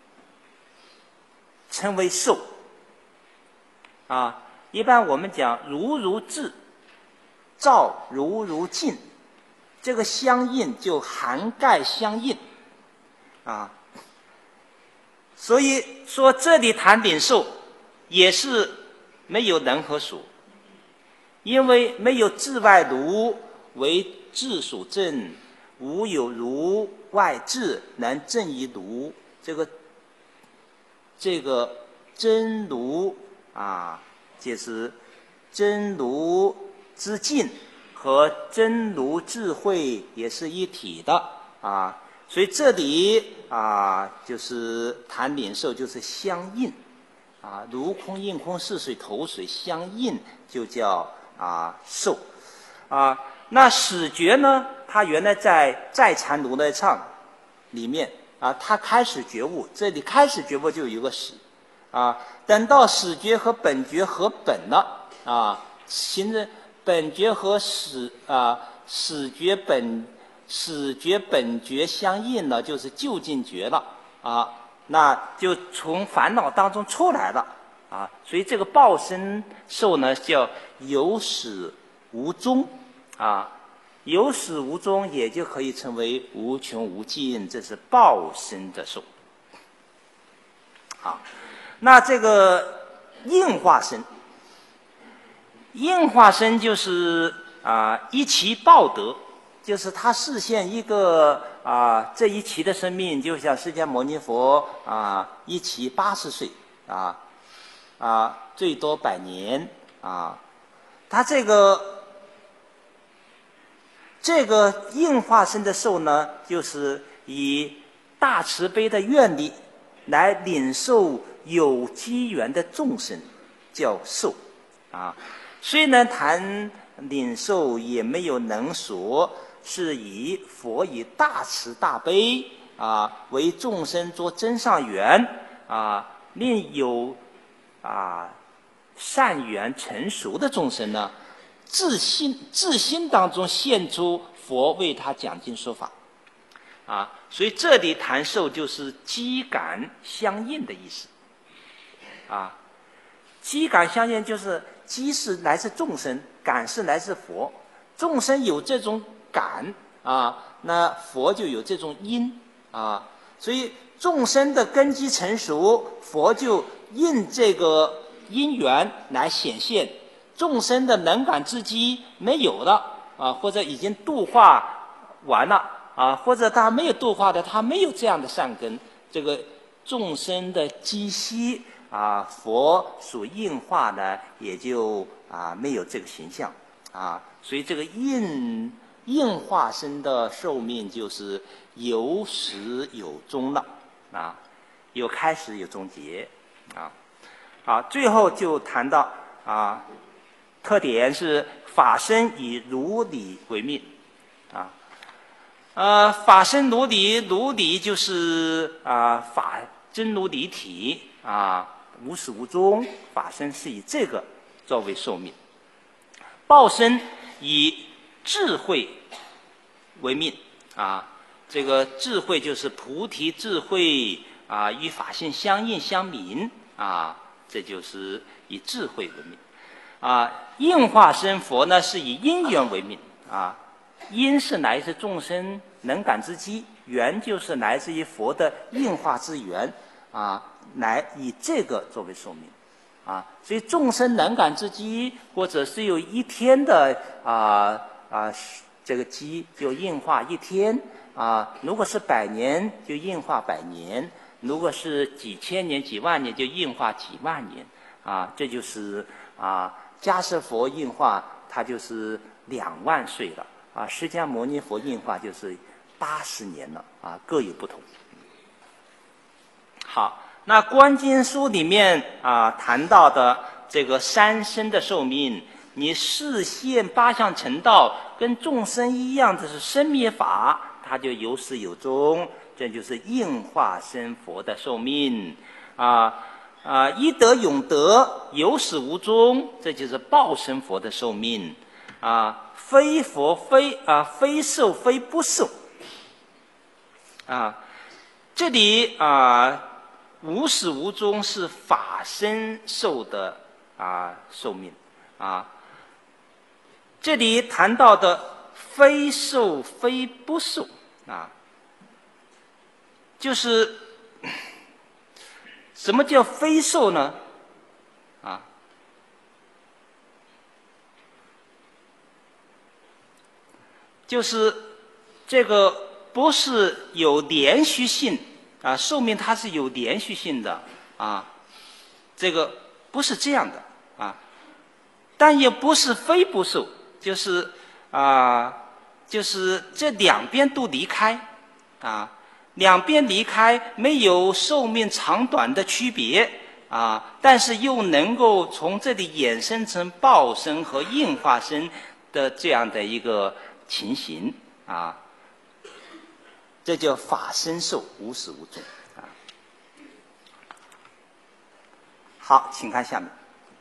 称为寿。啊，一般我们讲如如智，照如如镜，这个相应就涵盖相应啊。所以说这里谈领受也是没有能和属。因为没有智外如为智所证，无有如外智能证于如。这个这个真如啊，就是真如之境和真如智慧也是一体的啊。所以这里啊，就是谈领受就是相应啊，如空应空，是水投水，相应就叫。啊，受，啊，那始觉呢？他原来在在禅如来藏里面啊，他开始觉悟，这里开始觉悟就有个始，啊，等到始觉和本觉合本了，啊，形成本觉和始啊，始觉本始觉本觉相应了，就是究竟觉了，啊，那就从烦恼当中出来了。啊，所以这个报身寿呢，叫有始无终啊， 有始无终，也就可以称为无穷无尽，这是报身的寿。好，那这个应化身，应化身就是啊、呃、一期报德，就是他示现一个啊、呃、这一期的生命，就像释迦牟尼佛啊、呃、一期八十岁啊啊最多百年啊，他这个。这个应化身的寿呢，就是以大慈悲的愿力来领受有机缘的众生，叫寿啊。虽然谈领受，也没有能说是以佛以大慈大悲啊为众生做真上缘啊，令有啊善缘成熟的众生呢。自心自心当中现出佛为他讲经说法，啊，所以这里谈寿就是机感相应的意思，啊，机感相应就是机是来自众生，感是来自佛，众生有这种感啊，那佛就有这种因啊，所以众生的根基成熟，佛就应这个因缘来显现。众生的能感之机没有了啊，或者已经度化完了啊，或者他没有度化的，他没有这样的善根，这个众生的积息啊，佛所应化呢，也就啊没有这个形象啊，所以这个应应化身的寿命就是有始有终了啊，有开始有终结啊，好，最后就谈到啊。特点是法身以如理为命，啊，呃，法身如理，如理就是啊、呃、法真如理体啊，无始无终，法身是以这个作为寿命。报身以智慧为命啊，这个智慧就是菩提智慧啊，与法性相应相明啊，这就是以智慧为命。啊，应化身佛呢是以因缘为命啊，因是来自众生能感之机，缘就是来自于佛的应化之缘啊，来以这个作为寿命啊，所以众生能感之机，或者是有一天的啊啊这个机就应化一天啊，如果是百年就应化百年，如果是几千年几万年就应化几万年啊，这就是啊。迦叶佛应化，它就是两万岁了啊！释迦牟尼佛应化就是八十年了啊，各有不同。好，那观经书里面啊谈到的这个三身的寿命，你示现八相成道，跟众生一样，这是生灭法，它就有始有终，这就是应化身佛的寿命啊。啊，一得永得，有始无终，这就是报身佛的寿命啊！非佛非啊，非寿非不寿啊！这里啊，无始无终是法身寿的啊寿命啊。这里谈到的非寿非不寿啊，就是。什么叫非寿呢？啊，就是这个不是有连续性啊，寿命它是有连续性的啊，这个不是这样的啊，但也不是非不寿，就是啊，就是这两边都离开啊。两边离开，没有寿命长短的区别啊，但是又能够从这里衍生成报身和应化身的这样的一个情形啊，这叫法身寿，无始无终啊。好，请看下面，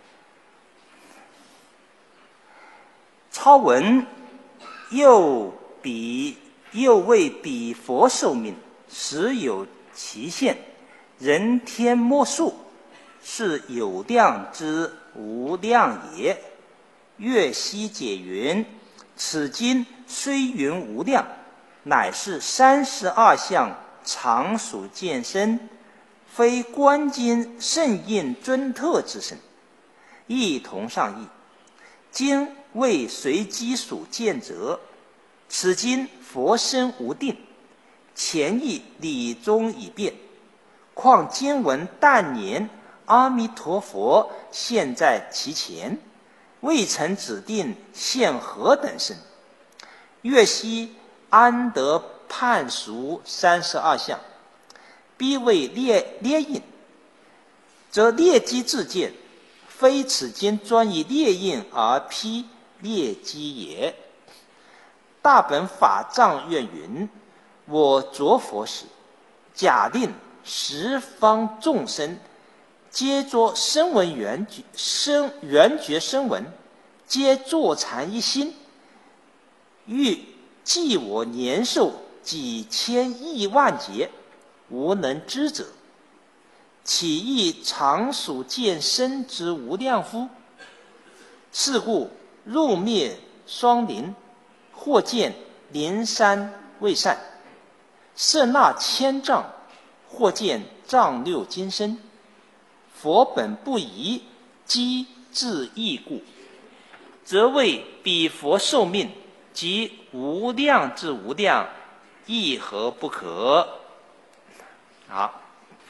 超文又比又为比佛寿命。实有其限，人天莫数，是有量之无量也。月夕解云：此经虽云无量，乃是三十二相常属见身，非观经圣印尊特之身，亦同上义。今为随机属见者，此经佛身无定，前意理中已变，况经文但言阿弥陀佛现在其前，未曾指定现何等身，月悉安得判熟三十二相，逼为列列印，则列机自见，非此经专以列印而批列机也。大本法藏愿云：我着佛时，假定十方众生皆作声闻缘觉声缘觉声闻，皆坐禅一心，欲计我年寿几千亿万劫，无能知者，岂亦常属见身之无量乎？是故入灭双林，或见灵山未散，摄纳千丈，或见丈六金身。佛本不疑，机自异故，则谓彼佛寿命即无量之无量，亦何不可？好，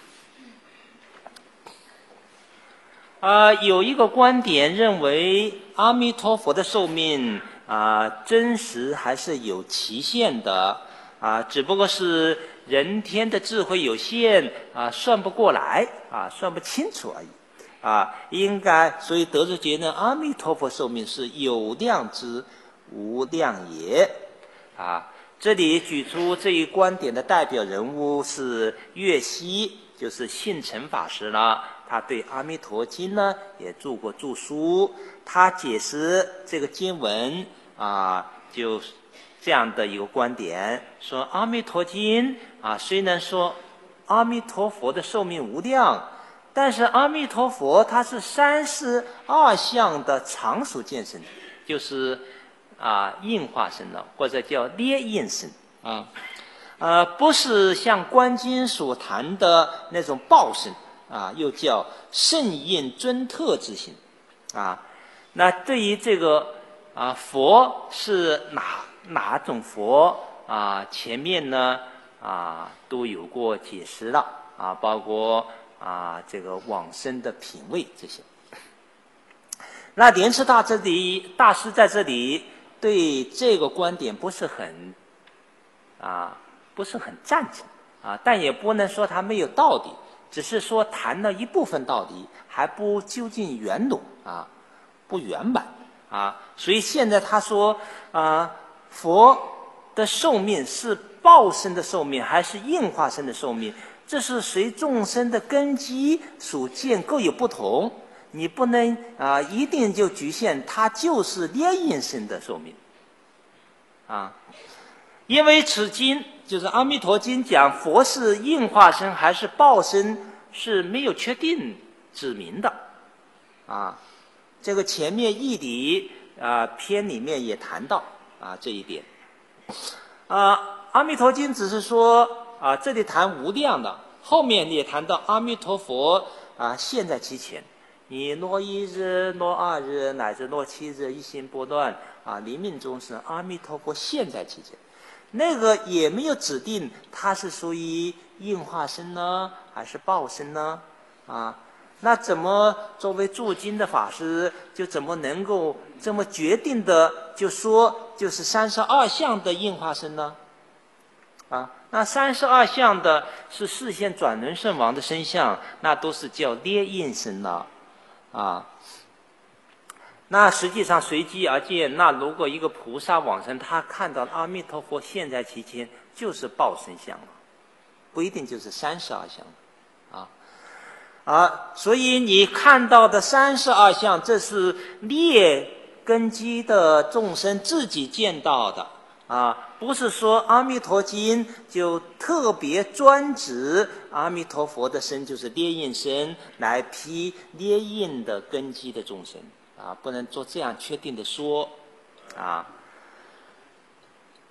呃，有一个观点认为阿弥陀佛的寿命啊、呃，真实还是有期限的啊、呃，只不过是人天的智慧有限啊、呃，算不过来啊、呃，算不清楚而已啊、呃。应该，所以德智觉呢，阿弥陀佛寿命是有量之无量也啊。这里举出这一观点的代表人物是月溪，就是信成法师了。他对《阿弥陀经》呢也著过著书，他解释这个经文啊，就这样的一个观点，说《阿弥陀经》啊，虽然说阿弥陀佛的寿命无量，但是阿弥陀佛他是三十二相的常属见身，就是啊应化身了，或者叫列印身啊，呃，不是像观经所谈的那种报身。啊，又叫圣印尊特之心，啊，那对于这个啊佛是哪哪种佛啊？前面呢啊都有过解释了啊，包括啊这个往生的品位这些。那莲池大这里大师在这里对这个观点不是很啊不是很赞成啊，但也不能说他没有道理。只是说谈了一部分道理，还不究竟圆融啊，不圆满啊。所以现在他说啊，佛的寿命是报身的寿命还是应化身的寿命，这是随众生的根基属见各有不同，你不能啊一定就局限它就是列印身的寿命啊。因为此经就是《阿弥陀经》讲佛是应化身还是报身是没有确定指明的，啊，这个前面义理啊篇里面也谈到啊这一点，啊，《阿弥陀经》只是说啊这里谈无量的，后面也谈到阿弥陀佛啊现在其前，你若一日、若二日乃至若七日一心不乱啊，临命终时阿弥陀佛现在其前。那个也没有指定它是属于应化身呢，还是报身呢？啊，那怎么作为注经的法师，就怎么能够这么决定的就说就是三十二相的应化身呢？啊，那三十二相的是视线转轮圣王的身相，那都是叫列印身了，啊。那实际上随机而见，那如果一个菩萨往生，他看到阿弥陀佛现在其前，就是报身相了，不一定就是三十二相啊啊！所以你看到的三十二相，这是列根基的众生自己见到的啊，不是说阿弥陀经就特别专指阿弥陀佛的身就是列印身来批列印的根基的众生。啊，不能做这样确定的说，啊，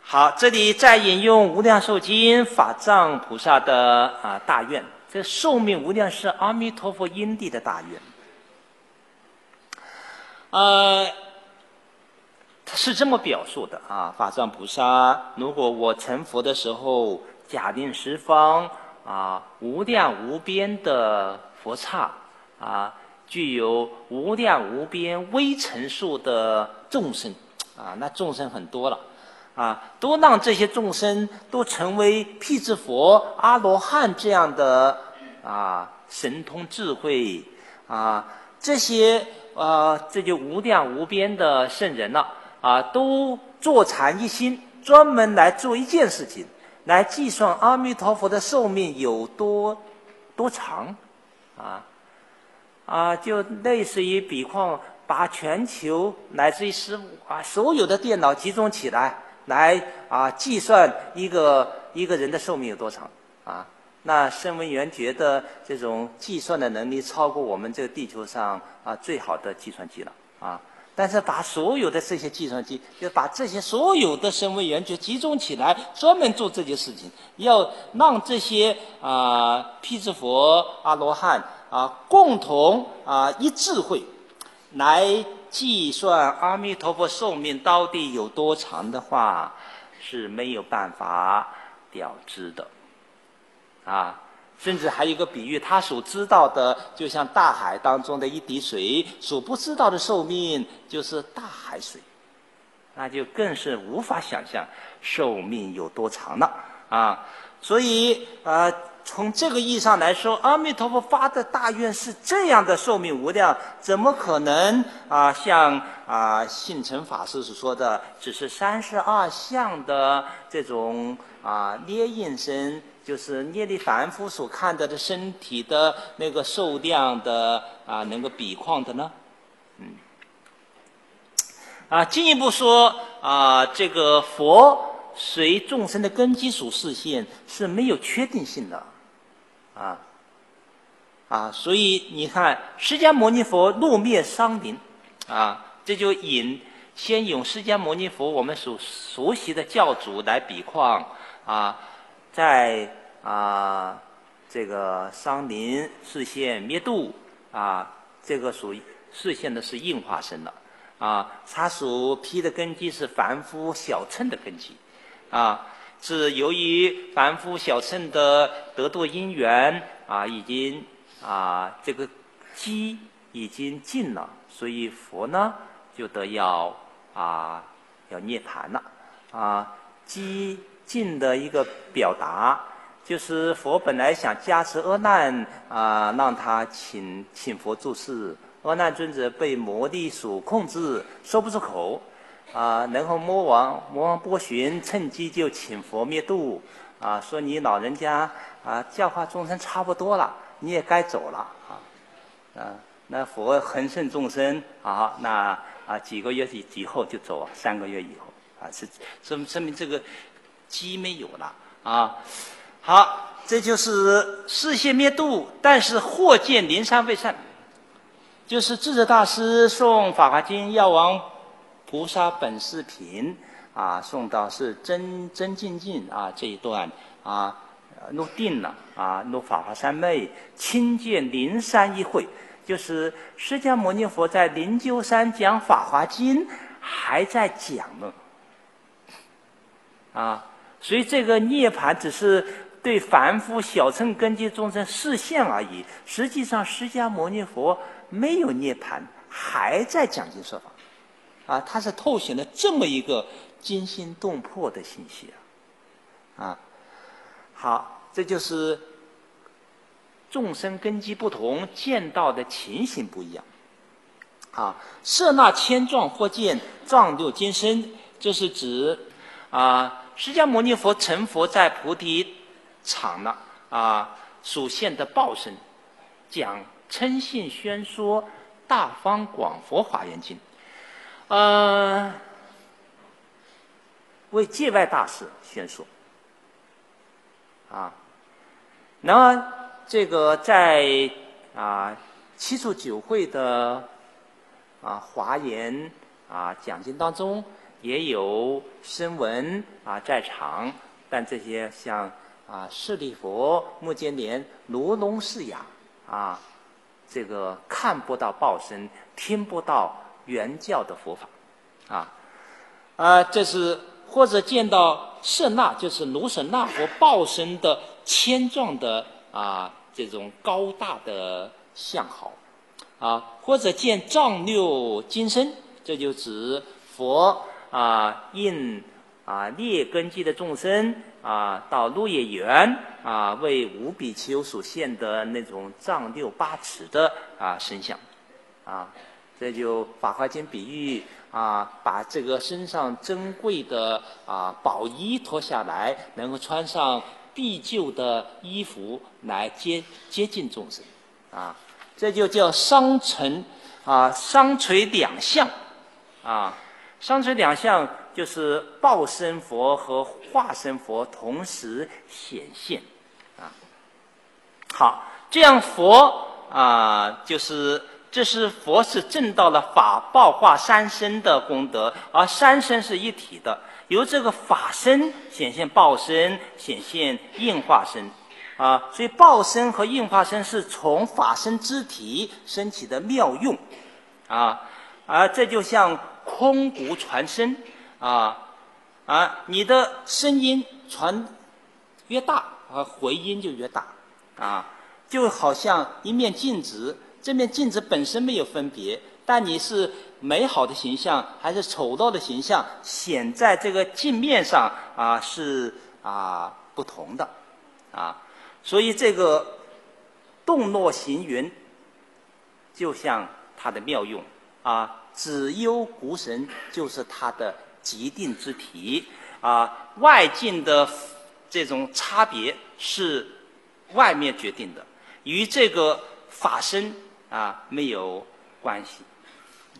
好，这里再引用《无量寿经》法藏菩萨的啊大愿，这寿命无量是阿弥陀佛因地的大愿。呃，他是这么表述的啊，法藏菩萨，如果我成佛的时候，假定十方啊无量无边的佛刹啊，具有无量无边微尘数的众生啊，那众生很多了。啊，都让这些众生都成为辟支佛、阿罗汉这样的啊神通智慧啊，这些呃这就无量无边的圣人了啊，都坐禅一心，专门来做一件事情，来计算阿弥陀佛的寿命有多多长啊啊，就类似于比况把全球乃至于十啊所有的电脑集中起来。来啊，计算一个一个人的寿命有多长啊？那声闻缘觉的这种计算的能力超过我们这个地球上啊最好的计算机了啊！但是把所有的这些计算机，就把这些所有的声闻缘觉集中起来，专门做这件事情，要让这些啊辟支佛、阿罗汉啊共同啊一智慧来。计算阿弥陀佛寿命到底有多长的话，是没有办法了知的，啊，甚至还有一个比喻，他所知道的就像大海当中的一滴水，所不知道的寿命就是大海水，那就更是无法想象寿命有多长了啊！所以啊。从这个意义上来说，阿弥陀佛发的大愿是这样的寿命无量，怎么可能啊？像啊信成法师所说的，只是三十二相的这种啊捏印身，就是捏力凡夫所看到的身体的那个寿量的啊，能够比况的呢？嗯。啊，进一步说啊，这个佛随众生的根基所示现是没有确定性的。啊，啊，所以你看，释迦牟尼佛入灭伤灵，啊，这就引先用释迦牟尼佛我们所熟悉的教主来比况啊，在啊这个伤灵示现灭度啊，这个属于示现的是应化身了啊，他所披的根基是凡夫小乘的根基啊。是由于凡夫小乘的得度因缘啊，已经啊这个机已经尽了，所以佛呢就得要啊要涅槃了啊。机尽的一个表达，就是佛本来想加持阿难啊，让他请请佛住世，阿难尊者被魔力所控制，说不出口。啊，然后魔王魔王波旬趁机就请佛灭度，啊，说你老人家啊教化众生差不多了，你也该走了啊，啊，那佛恒顺众生啊，那啊几个月以以后就走，三个月以后啊，是说说明这个机没有了啊。好，这就是示现灭度，但是或见灵山未散，就是智者大师诵《法华经》药王菩萨本视频啊，送到是真真进进啊这一段啊，入定了啊，入法华三昧，亲见灵山一会，就是释迦牟尼佛在灵鹫山讲法华经，还在讲呢啊，所以这个涅槃只是对凡夫小乘根基众生示现而已，实际上释迦牟尼佛没有涅槃，还在讲经说法。啊，它是透显了这么一个惊心动魄的信息啊！啊，好，这就是众生根基不同，见到的情形不一样。啊，摄那千状或见丈六金身，就是指啊，释迦牟尼佛成佛在菩提场了啊，所现的报身，讲称信宣说大方广佛华严经。呃，为界外大事宣说啊，那么这个在啊七处九会的啊华严啊讲经当中， 也有声闻啊在场，但这些像啊舍利佛、目犍连、罗龙释哑啊，这个看不到报身，听不到原教的佛法，啊，啊，这是或者见到舍那，就是卢舍那佛报身的千状的啊这种高大的相好，啊，或者见丈六金身，这就指佛啊应啊劣根基的众生啊到鹿野园啊为五比丘所现的那种丈六八尺的啊身相，啊，这就《法华经》比喻啊，把这个身上珍贵的啊宝衣脱下来，能够穿上必救的衣服来接接近众生，啊，这就叫商成啊商垂两相，啊，商垂两相就是报身佛和化身佛同时显现，啊，好，这样佛啊就是。这是佛是证到了法报化三身的功德，而三身是一体的，由这个法身显现报身，显现应化身，啊，所以报身和应化身是从法身之体升起的妙用，啊，啊，这就像空谷传声，啊，啊，你的声音传越大，啊，回音就越大，啊，就好像一面镜子。这面镜子本身没有分别，但你是美好的形象还是丑陋的形象，显在这个镜面上啊是啊不同的，啊，所以这个动诺行云，就像它的妙用啊，子幽谷神就是它的极定之体啊，外境的这种差别是外面决定的，与这个法身。啊，没有关系，啊，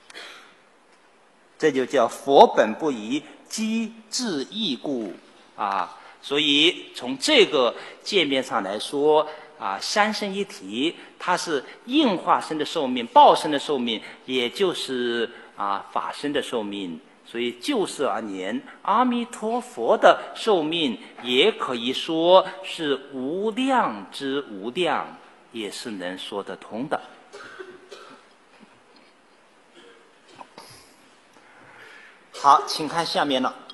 这就叫佛本不移，机智异故啊。所以从这个界面上来说啊，三身一体，它是应化身的寿命、报身的寿命，也就是啊法身的寿命。所以就事而言，阿弥陀佛的寿命也可以说是无量之无量。也是能说得通的。好，请看下面了。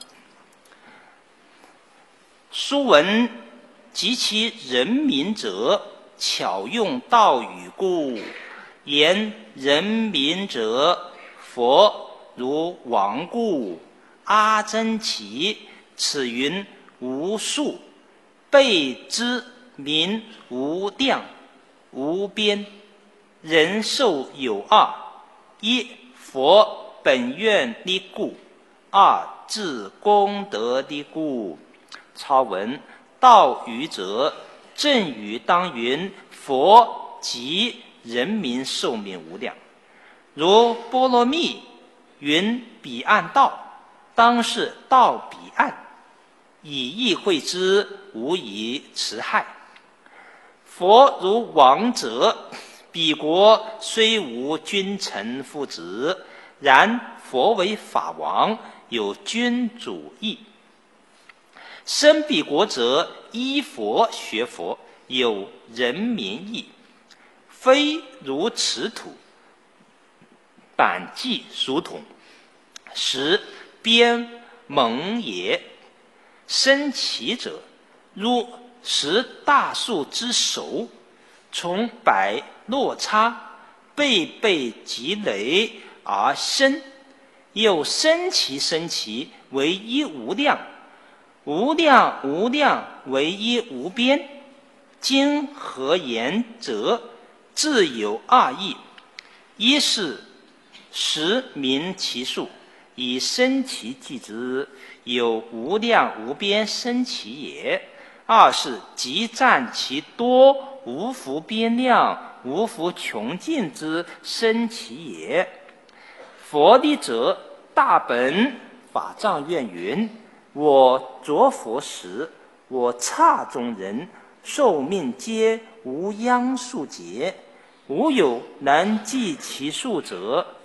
书文及其人民者，巧用道语故。言人民者，佛如亡故。阿僧祇，此云无数，备之名无量。无边，人寿有二：一佛本愿力故，二自功德力故。超文道语者，正语当云：佛及人民寿命无量。如波罗蜜云彼岸道，当是道彼岸，以意会之，无以持害。佛如王者，彼国虽无君臣父子，然佛为法王，有君主义。生彼国者，依佛学佛，有人民义。非如此土，板记属统，实边蒙也。生其者，如识大树之熟，从百落差，倍倍积累而生，又生其生其，为一无量，无量无量为一无边。今何言者，自有二义：一是实名其数，以生其计之，有无量无边生其也；二是即占其多，无复边量，无复穷尽之生其也。佛力者，大本法藏愿云：我着佛时，我刹中人，寿命皆无央数劫，无有能计其数者。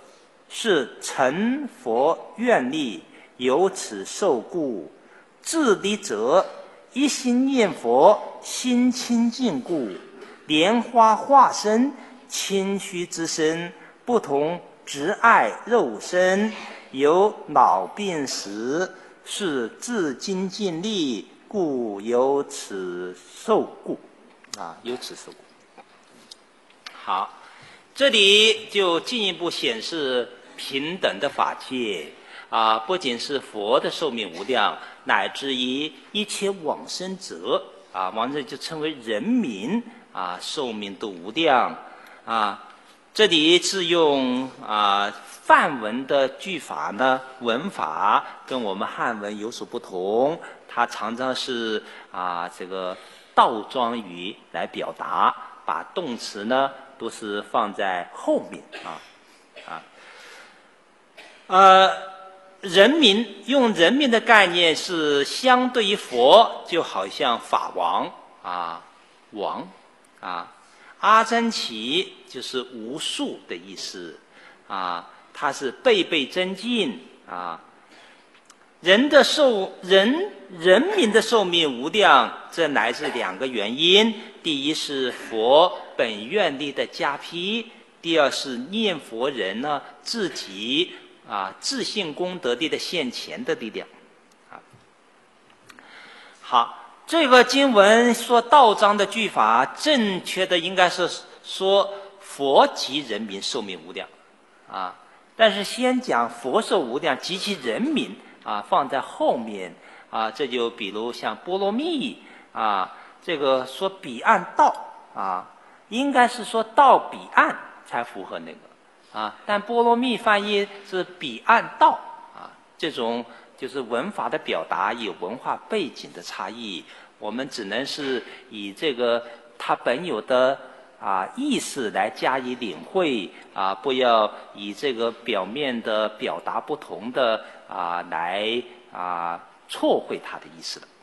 是成佛愿力，由此受故。自利者，一心念佛，心清净故。莲花化身，清虚之身，不同执爱肉身，有老病时，是自精进力，故由此受故。啊，由此受故。好，这里就进一步显示平等的法界啊，不仅是佛的寿命无量，乃至于一切往生者啊，往生就称为人民啊，寿命都无量啊。这里是用啊梵文的句法呢，文法跟我们汉文有所不同，它常常是啊这个倒装语来表达，把动词呢都是放在后面啊啊呃人民用人民的概念是相对于佛，就好像法王啊王啊。阿僧祇就是无数的意思啊，它是倍倍增进啊。人的寿人人民的寿命无量，这乃是两个原因：第一是佛本愿力的加披，第二是念佛人呢自己啊自信功德力的现前的力量啊。好。这个经文说道章的句法，正确的应该是说佛及人民寿命无量啊，但是先讲佛寿无量及其人民啊放在后面啊，这就比如像波罗蜜啊，这个说彼岸道啊，应该是说到彼岸才符合那个啊，但波罗蜜翻译是彼岸道啊，这种就是文法的表达有文化背景的差异，我们只能是以这个它本有的啊意思来加以领会啊，不要以这个表面的表达不同的啊来啊错会它的意思了。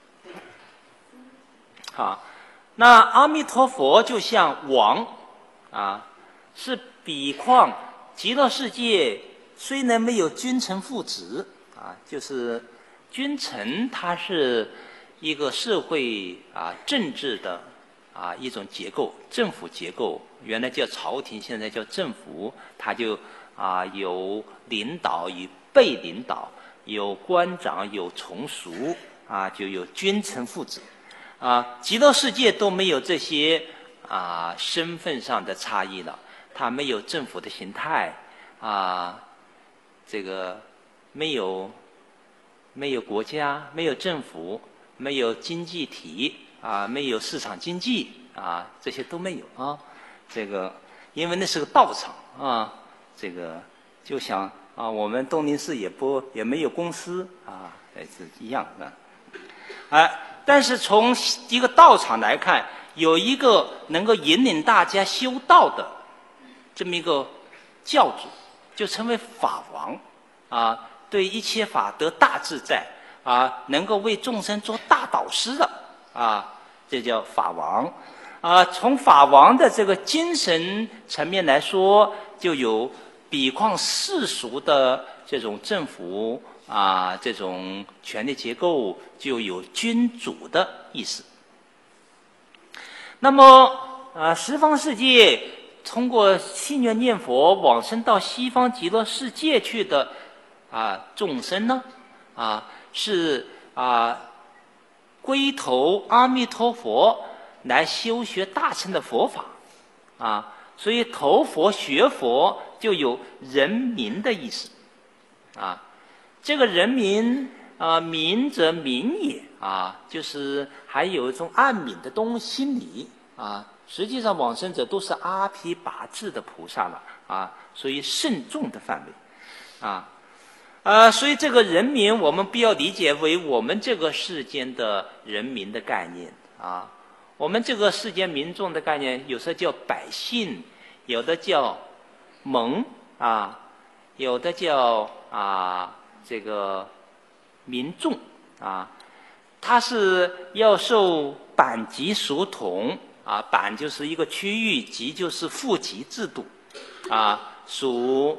好，那阿弥陀佛就像王啊，是比况极乐世界虽然没有君臣父子啊，就是君臣它是一个社会啊政治的啊一种结构，政府结构原来叫朝廷，现在叫政府，它就啊有领导与被领导，有官长有从属啊，就有君臣父子啊。极乐世界都没有这些啊身份上的差异了，它没有政府的形态啊，这个没有没有国家，没有政府，没有经济体啊，没有市场经济啊，这些都没有啊。这个因为那是个道场啊，这个就像啊，我们东林寺也不也没有公司啊，也是一样的。哎、啊，但是从一个道场来看，有一个能够引领大家修道的这么一个教主，就称为法王啊。对一切法得大自在啊，能够为众生做大导师的啊，这叫法王啊。从法王的这个精神层面来说，就有比况世俗的这种政府啊，这种权力结构，就有君主的意思。那么啊，十方世界通过信愿念佛往生到西方极乐世界去的啊，众生呢，啊是啊归投阿弥陀佛来修学大乘的佛法啊，所以投佛学佛就有人民的意思啊。这个人民啊，民则民也啊，就是还有一种暗泯的东西心理啊。实际上往生者都是阿毗跋致的菩萨了啊，属于慎重的范围啊。呃，所以这个人民我们不要理解为我们这个世间的人民的概念啊，我们这个世间民众的概念，有时候叫百姓，有的叫蒙啊，有的叫啊这个民众啊，它是要受版籍属统啊，版就是一个区域，籍就是户籍制度啊，属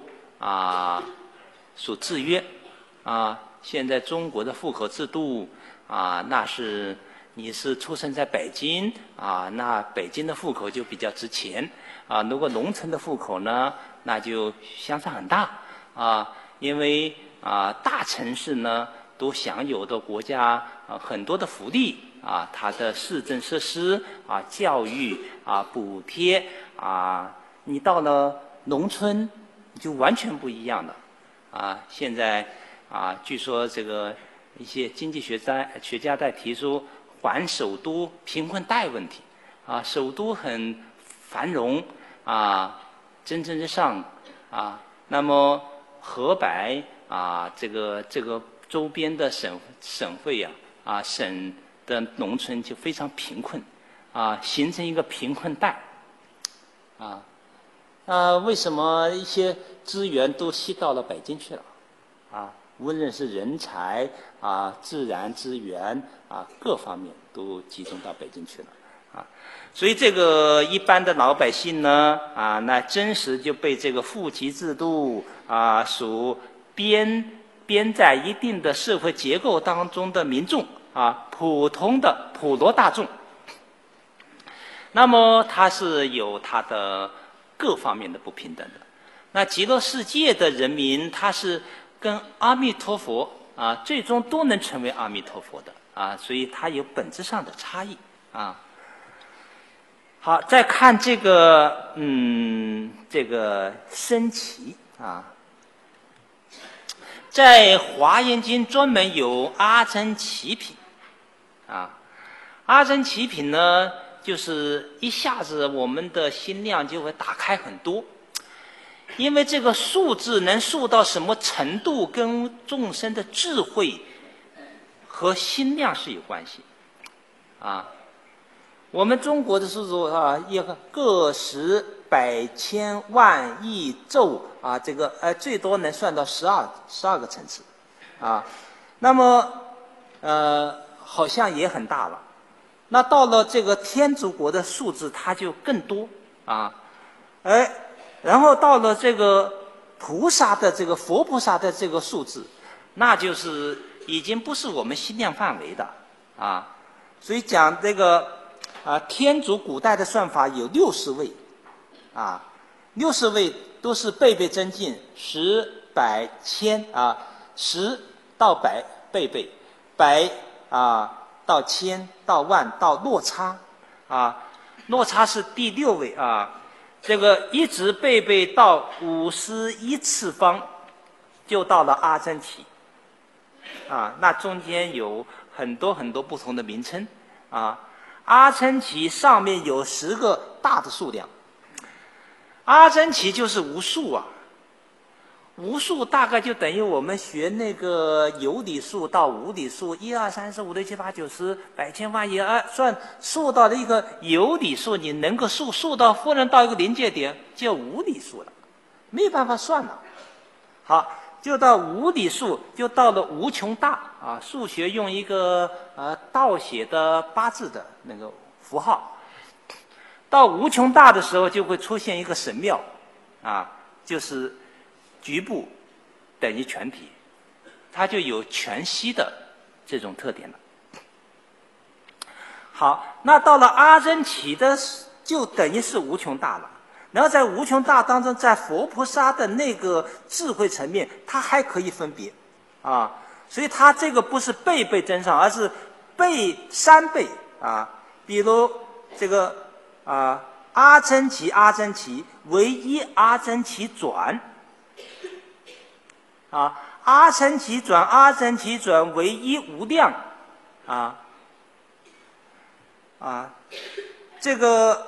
啊所制约啊。现在中国的户口制度啊，那是你是出生在北京啊，那北京的户口就比较值钱啊。如果农村的户口呢，那就相差很大啊，因为啊大城市呢都享有的国家啊很多的福利啊，它的市政设施啊、教育啊、补贴啊，你到了农村就完全不一样了啊。现在啊，据说这个一些经济学家学家在提出还首都贫困带问题啊，首都很繁荣啊，蒸蒸日上啊，那么河北啊，这个这个周边的省省会呀啊省的农村就非常贫困啊，形成一个贫困带啊。啊，为什么一些资源都吸到了北京去了啊？无论是人才啊、自然资源啊，各方面都集中到北京去了啊。所以这个一般的老百姓呢啊，那真实就被这个户籍制度啊所编编在一定的社会结构当中的民众啊，普通的普罗大众，那么它是有它的各方面的不平等的。那极乐世界的人民，他是跟阿弥陀佛啊，最终都能成为阿弥陀佛的啊，所以它有本质上的差异啊。好，再看这个，嗯，这个升旗啊，在华严经专门有阿僧祇品啊。阿僧祇品呢，就是一下子我们的心量就会打开很多。因为这个数字能数到什么程度，跟众生的智慧和心量是有关系啊。我们中国的数字啊，一个个十百千万亿咒啊，这个呃最多能算到十二十二个层次啊。那么呃好像也很大了。那到了这个天竺国的数字，它就更多啊，哎。然后到了这个菩萨的这个佛菩萨的这个数字，那就是已经不是我们心量范围的啊。所以讲这个啊，天竺古代的算法有六十位啊，六十位都是倍倍增进，十百千啊，十到百倍倍，百啊到千到万到落差啊，落差是第六位啊。这个一直倍倍到五十一次方，就到了阿僧祇啊。那中间有很多很多不同的名称啊。阿僧祇上面有十个大的数量，阿僧祇就是无数啊。无数大概就等于我们学那个有理数到无理数，一二三四五六七八九十百千万亿，啊，算数到了一个有理数，你能够数数到不能到一个临界点，就无理数了，没有办法算了。好，就到无理数，就到了无穷大啊。数学用一个呃倒写的八字的那个符号，到无穷大的时候就会出现一个神妙啊，就是局部等于全体，它就有全息的这种特点了。好，那到了阿僧祇的就等于是无穷大了。然后在无穷大当中，在佛菩萨的那个智慧层面，它还可以分别啊，所以它这个不是倍倍增上，而是倍三倍啊。比如这个啊，阿僧祇阿僧祇唯一阿僧祇转。啊，阿僧祇转阿僧祇转唯一无量，啊啊，这个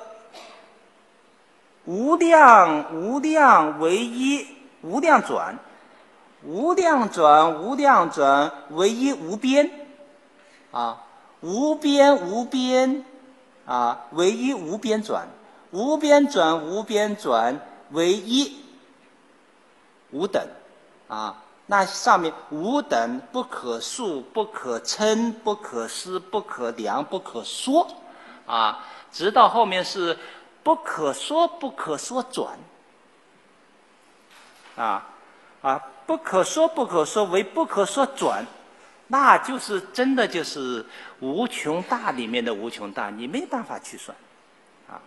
无量无量唯一无量转，无量转无量转唯一无边，啊，无边无边啊唯一无边转，无边转无边转唯一无等。啊，那上面无等不可数、不可称、不可思、不可量、不可说，啊，直到后面是不可说、不可说转，啊， 啊，不可说不可说为不可说转，那就是真的就是无穷大里面的无穷大，你没办法去算，啊。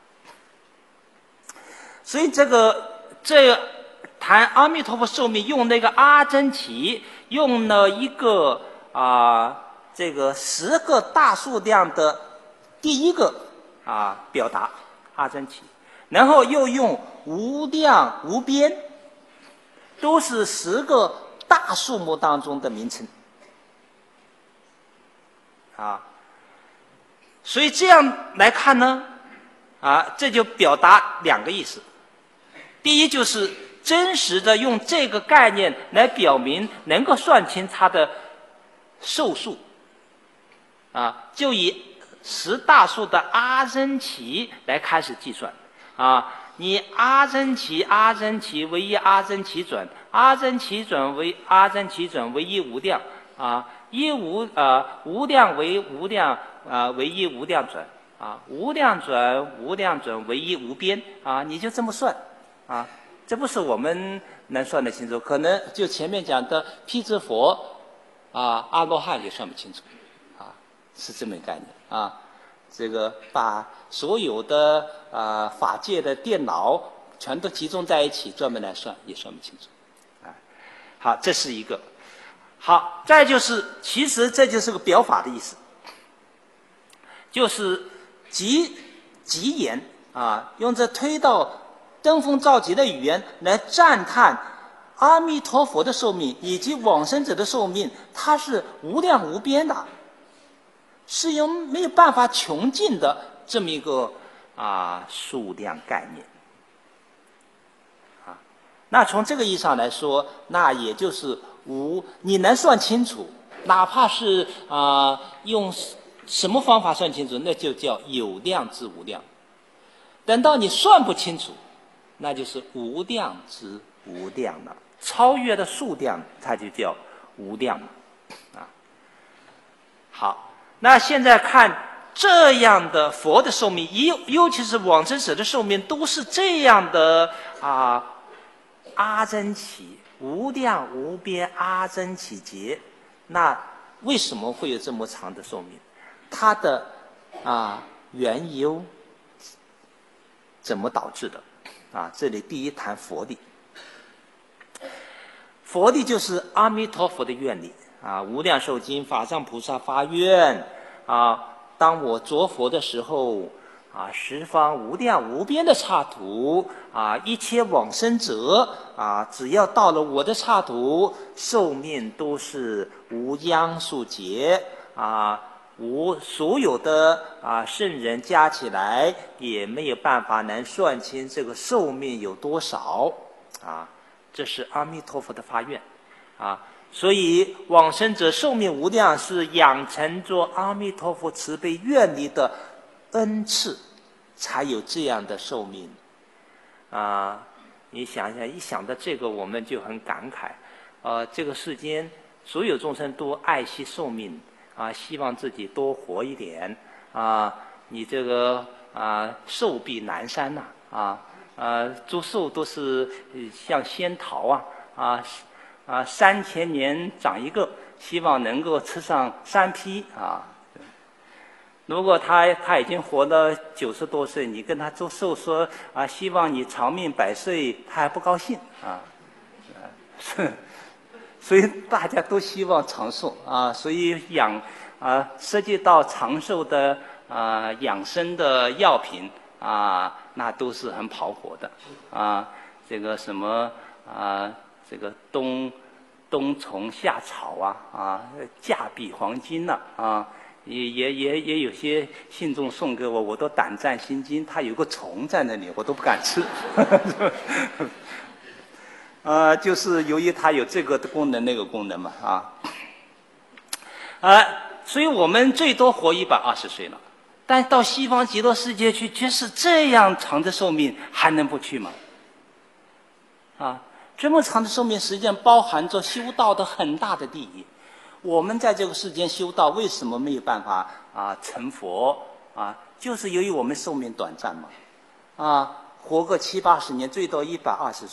所以这个这谈阿弥陀佛寿命，用那个阿僧祇，用了一个啊这个十个大数量的第一个啊表达阿僧祇，然后又用无量无边，都是十个大数目当中的名称，啊，所以这样来看呢，啊，这就表达两个意思。第一就是真实的用这个概念来表明能够算清它的寿数，啊，就以十大数的阿僧祇来开始计算，啊，你阿僧祇阿僧祇唯一阿僧祇转，阿僧祇转为阿僧祇转为一无量，啊，一无呃无量为无量啊、呃、为一无量转，啊，无量转无量转为一无边，啊，你就这么算。啊，这不是我们能算得清楚，可能就前面讲的辟支佛啊、阿罗汉也算不清楚，啊，是这么一个概念啊。这个把所有的啊法界的电脑全都集中在一起，专门来算也算不清楚，啊。好，这是一个。好，再就是，其实这就是个表法的意思，就是极极言啊，用这推到登峰造极的语言来赞叹阿弥陀佛的寿命以及往生者的寿命，它是无量无边的，是用没有办法穷尽的这么一个啊数量概念。啊，那从这个意义上来说，那也就是无，你能算清楚，哪怕是啊用什么方法算清楚，那就叫有量之无量。等到你算不清楚，那就是无量之无量了，超越的数量，它就叫无量了，啊。好，那现在看这样的佛的寿命，尤尤其是往生者的寿命，都是这样的啊，阿僧祇无量无边阿僧祇劫，那为什么会有这么长的寿命？它的啊缘由怎么导致的？啊，这里第一谈佛力，佛力就是阿弥陀佛的愿力啊。无量寿经法上菩萨发愿啊，当我着佛的时候啊，十方无量无边的刹土啊，一切往生者啊，只要到了我的刹土，寿命都是无央数劫啊。无所有的啊圣人加起来也没有办法能算清这个寿命有多少啊，这是阿弥陀佛的发愿啊。所以往生者寿命无量，是养成着阿弥陀佛慈悲愿力的恩赐，才有这样的寿命啊。你想想，一想到这个，我们就很感慨，呃，这个世间所有众生都爱惜寿命。啊，希望自己多活一点啊！你这个啊，寿比南山呐！啊，呃，诸寿都是像仙桃啊！啊啊，三千年长一个，希望能够吃上三批啊！如果他他已经活了九十多岁，你跟他祝寿说啊，希望你长命百岁，他还不高兴啊！是。所以大家都希望长寿啊，所以养啊涉及到长寿的啊养生的药品啊，那都是很跑火的啊。这个什么啊，这个冬冬虫夏草啊啊，价比黄金呐 啊, 啊，也也也也有些信众送给我，我都胆战心惊，它有个虫在那里，我都不敢吃。呃，就是由于它有这个功能那个功能嘛，啊，呃，所以我们最多活一百二十岁了，但到西方极乐世界去，却是这样长的寿命，还能不去吗？啊，这么长的寿命，实际上包含着修道的很大的利益。我们在这个世间修道，为什么没有办法啊成佛啊？就是由于我们寿命短暂嘛，啊，活个七八十年，最多一百二十岁。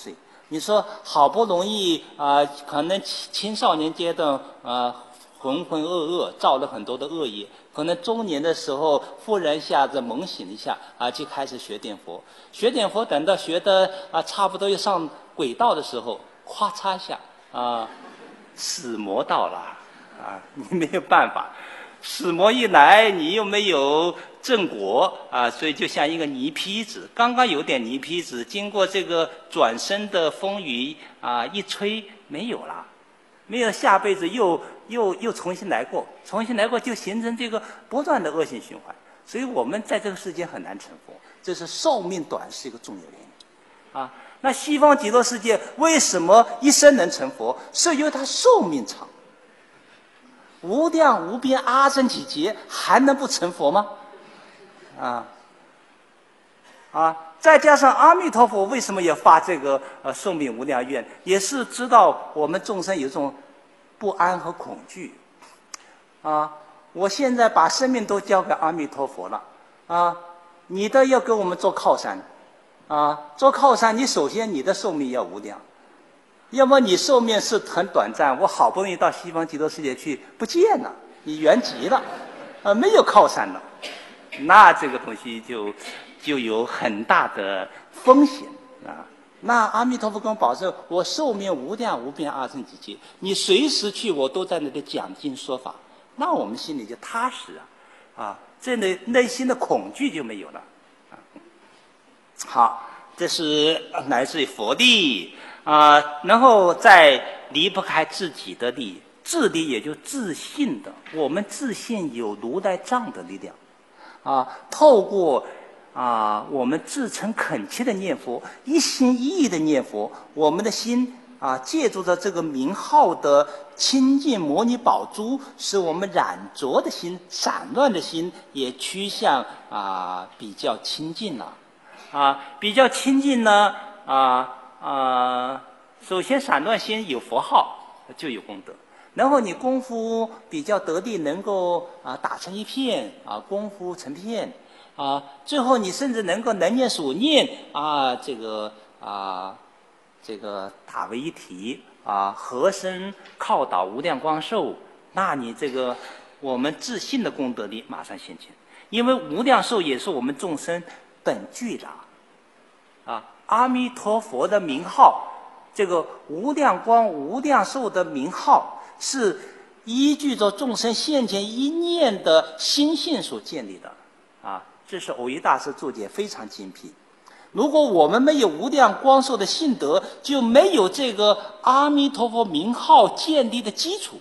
你说好不容易啊、呃，可能青少年阶段啊、呃，浑浑噩噩，造了很多的恶业，可能中年的时候忽然一下子猛醒一下啊、呃，就开始学点佛，学点佛，等到学的啊、呃、差不多要上轨道的时候，咵嚓一下啊、呃，死魔到了啊，你没有办法。死魔一来，你又没有正果啊，所以就像一个泥坯子，刚刚有点泥坯子，经过这个转身的风雨啊一吹，没有了，没有下辈子又又又重新来过，重新来过就形成这个不断的恶性循环，所以我们在这个世间很难成佛，这是寿命短是一个重要原因啊。那西方极乐世界为什么一生能成佛？是因为它寿命长。无量无边阿僧祇劫还能不成佛吗？啊啊！再加上阿弥陀佛为什么要发这个呃寿命无量愿，也是知道我们众生有一种不安和恐惧啊！我现在把生命都交给阿弥陀佛了啊！你的要给我们做靠山啊！做靠山，你首先你的寿命要无量。要么你寿命是很短暂，我好不容易到西方极乐世界去，不见了，你圆寂了，啊，没有靠山了，那这个东西就就有很大的风险啊。那阿弥陀佛跟我保证，我寿命无量无边阿僧祇劫，你随时去，我都在那里讲经说法，那我们心里就踏实啊，啊，这内内心的恐惧就没有了。啊、好，这是来自于佛力。啊、呃，然后再离不开自己的力，自力也就自信的，我们自信有如来藏的力量，啊，透过啊我们自诚恳切的念佛，一心一意的念佛，我们的心啊借助着这个名号的清净摩尼宝珠，使我们染浊的心、散乱的心也趋向啊比较清净了，啊，比较清净呢啊。啊、呃，首先散乱心有佛号就有功德，然后你功夫比较得力，能够啊、呃、打成一片啊，功夫成片啊，最后你甚至能够能念所念啊，这个啊这个打为一体啊，合身靠倒无量光寿，那你这个我们自信的功德力马上现前，因为无量寿也是我们众生本具的啊。阿弥陀佛的名号，这个无量光无量寿的名号，是依据着众生现前一念的心性所建立的啊。这是藕益大师注解非常精辟。如果我们没有无量光寿的信德，就没有这个阿弥陀佛名号建立的基础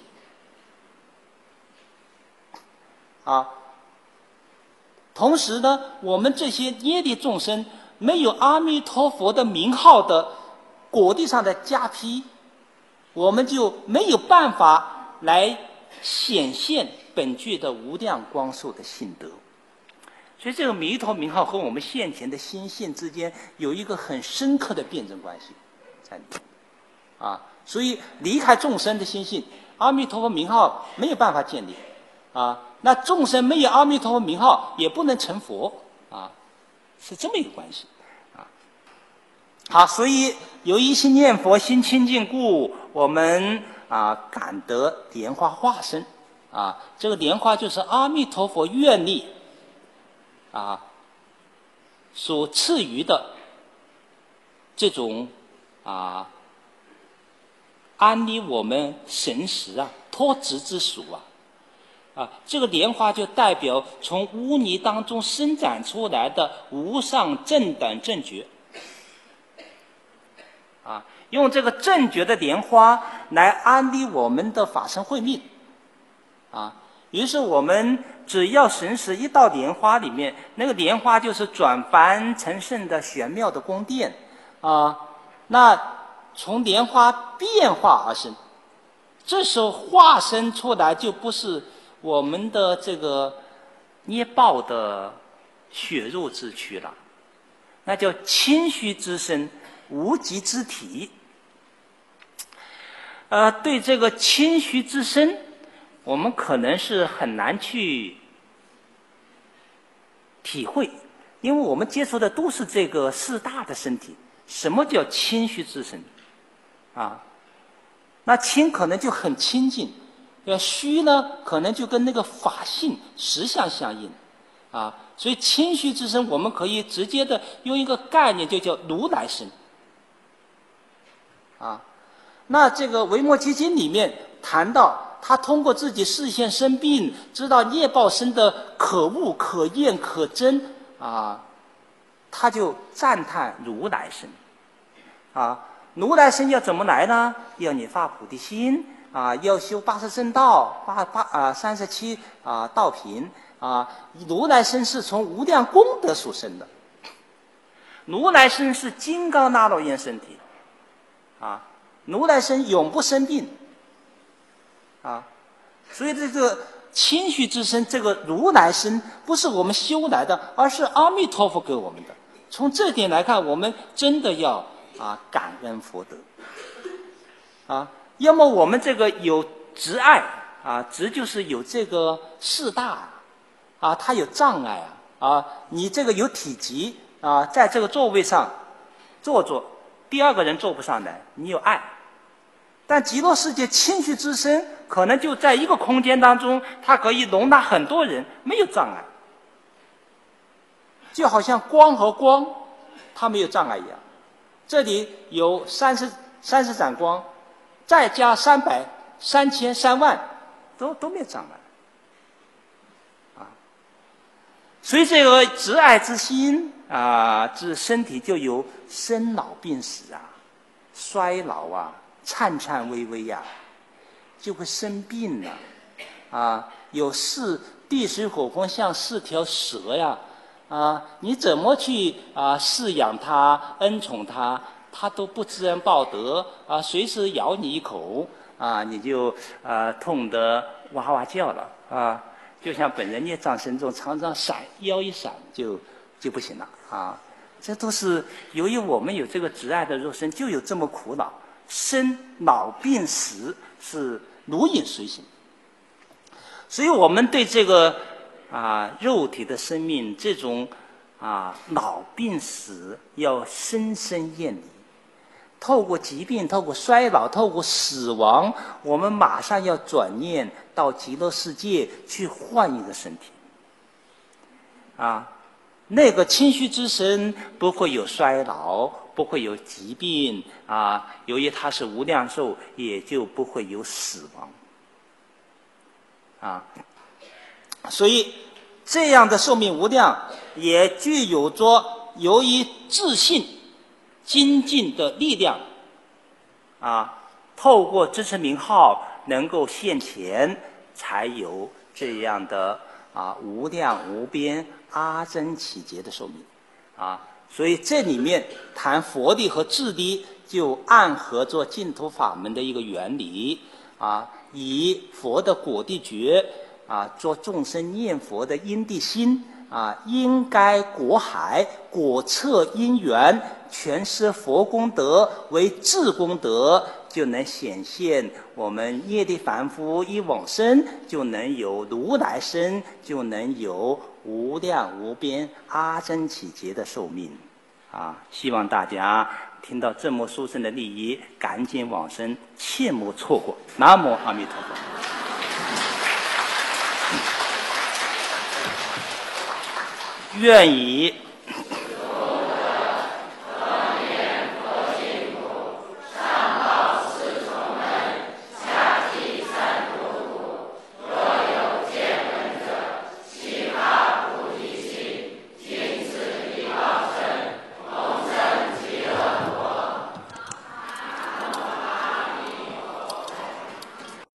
啊。同时呢，我们这些业力众生没有阿弥陀佛的名号的果地上的加披，我们就没有办法来显现本具的无量光寿的信德。所以这个弥陀名号和我们现前的心性之间有一个很深刻的辩证关系在里面啊。所以离开众生的心性，阿弥陀佛名号没有办法建立啊。那众生没有阿弥陀佛名号也不能成佛啊。是这么一个关系啊。好，所以由一心念佛，心清净故，我们啊感得莲花化身啊。这个莲花就是阿弥陀佛愿力啊所赐予的这种啊安利我们神识啊脱执之属啊。啊，这个莲花就代表从污泥当中生长出来的无上正等正觉，啊，用这个正觉的莲花来安利我们的法身慧命，啊，于是我们只要神识一到莲花里面，那个莲花就是转凡成圣的玄妙的宫殿，啊，那从莲花变化而生，这时候化身出来就不是我们的这个捏爆的血肉之躯了，那叫清虚之身，无极之体。呃，对这个清虚之身，我们可能是很难去体会，因为我们接触的都是这个四大的身体。什么叫清虚之身？ 啊。那清可能就很清净，呃，虚呢可能就跟那个法性实相相应，啊，所以清虚之身，我们可以直接的用一个概念，就叫如来身，啊，那这个维摩诘经里面谈到，他通过自己视线生病，知道业报身的可恶、可厌、可憎，啊，他就赞叹如来身，啊。如来身要怎么来呢？要你发菩提心啊，要修八十正道，八八啊三十七啊道品啊。如来身是从无量功德所生的，如来身是金刚纳罗延身体，啊，如来身永不生病，啊，所以这个清虚之身，这个如来身不是我们修来的，而是阿弥陀佛给我们的。从这点来看，我们真的要啊，感恩佛德，啊，要么我们这个有执爱啊，执就是有这个势大啊，它有障碍啊，啊，你这个有体积啊，在这个座位上坐坐，第二个人坐不上来，你有爱。但极乐世界清虚之身，可能就在一个空间当中，它可以容纳很多人，没有障碍，就好像光和光，它没有障碍一样。这里有三十三十盏光，再加三百、三千、三万，都都没有障碍，啊。所以这个执爱之心啊，这身体就有生老病死啊、衰老啊、颤颤巍巍呀、啊，就会生病了，啊，啊，有四地水火风像四条蛇呀。啊，你怎么去啊饲养它、恩宠它，它都不知恩报德啊，随时咬你一口啊，你就啊痛得哇哇叫了啊，就像本人孽障深重，常常闪腰一闪就就不行了啊。这都是由于我们有这个执爱的肉身，就有这么苦恼，生老病死是如影随形，所以我们对这个。啊，肉体的生命这种啊老病死要深深厌离。透过疾病，透过衰老，透过死亡，我们马上要转念到极乐世界去换一个身体。啊，那个清虚之身不会有衰老，不会有疾病啊，由于它是无量寿，也就不会有死亡。啊。所以，这样的寿命无量，也具有着由于自信精进的力量，啊，透过支持名号能够现前，才有这样的啊无量无边阿僧祇劫的寿命，啊，所以这里面谈佛力和智力，就暗合着净土法门的一个原理，啊，以佛的果地觉。啊，做众生念佛的因地心啊，应该果海果测因缘，全施佛功德为智功德，就能显现我们业力凡夫一往生，就能有如来身，就能有无量无边阿僧祇劫的寿命。啊，希望大家听到这么殊胜的利益，赶紧往生，切莫错过。南无阿弥陀佛。愿以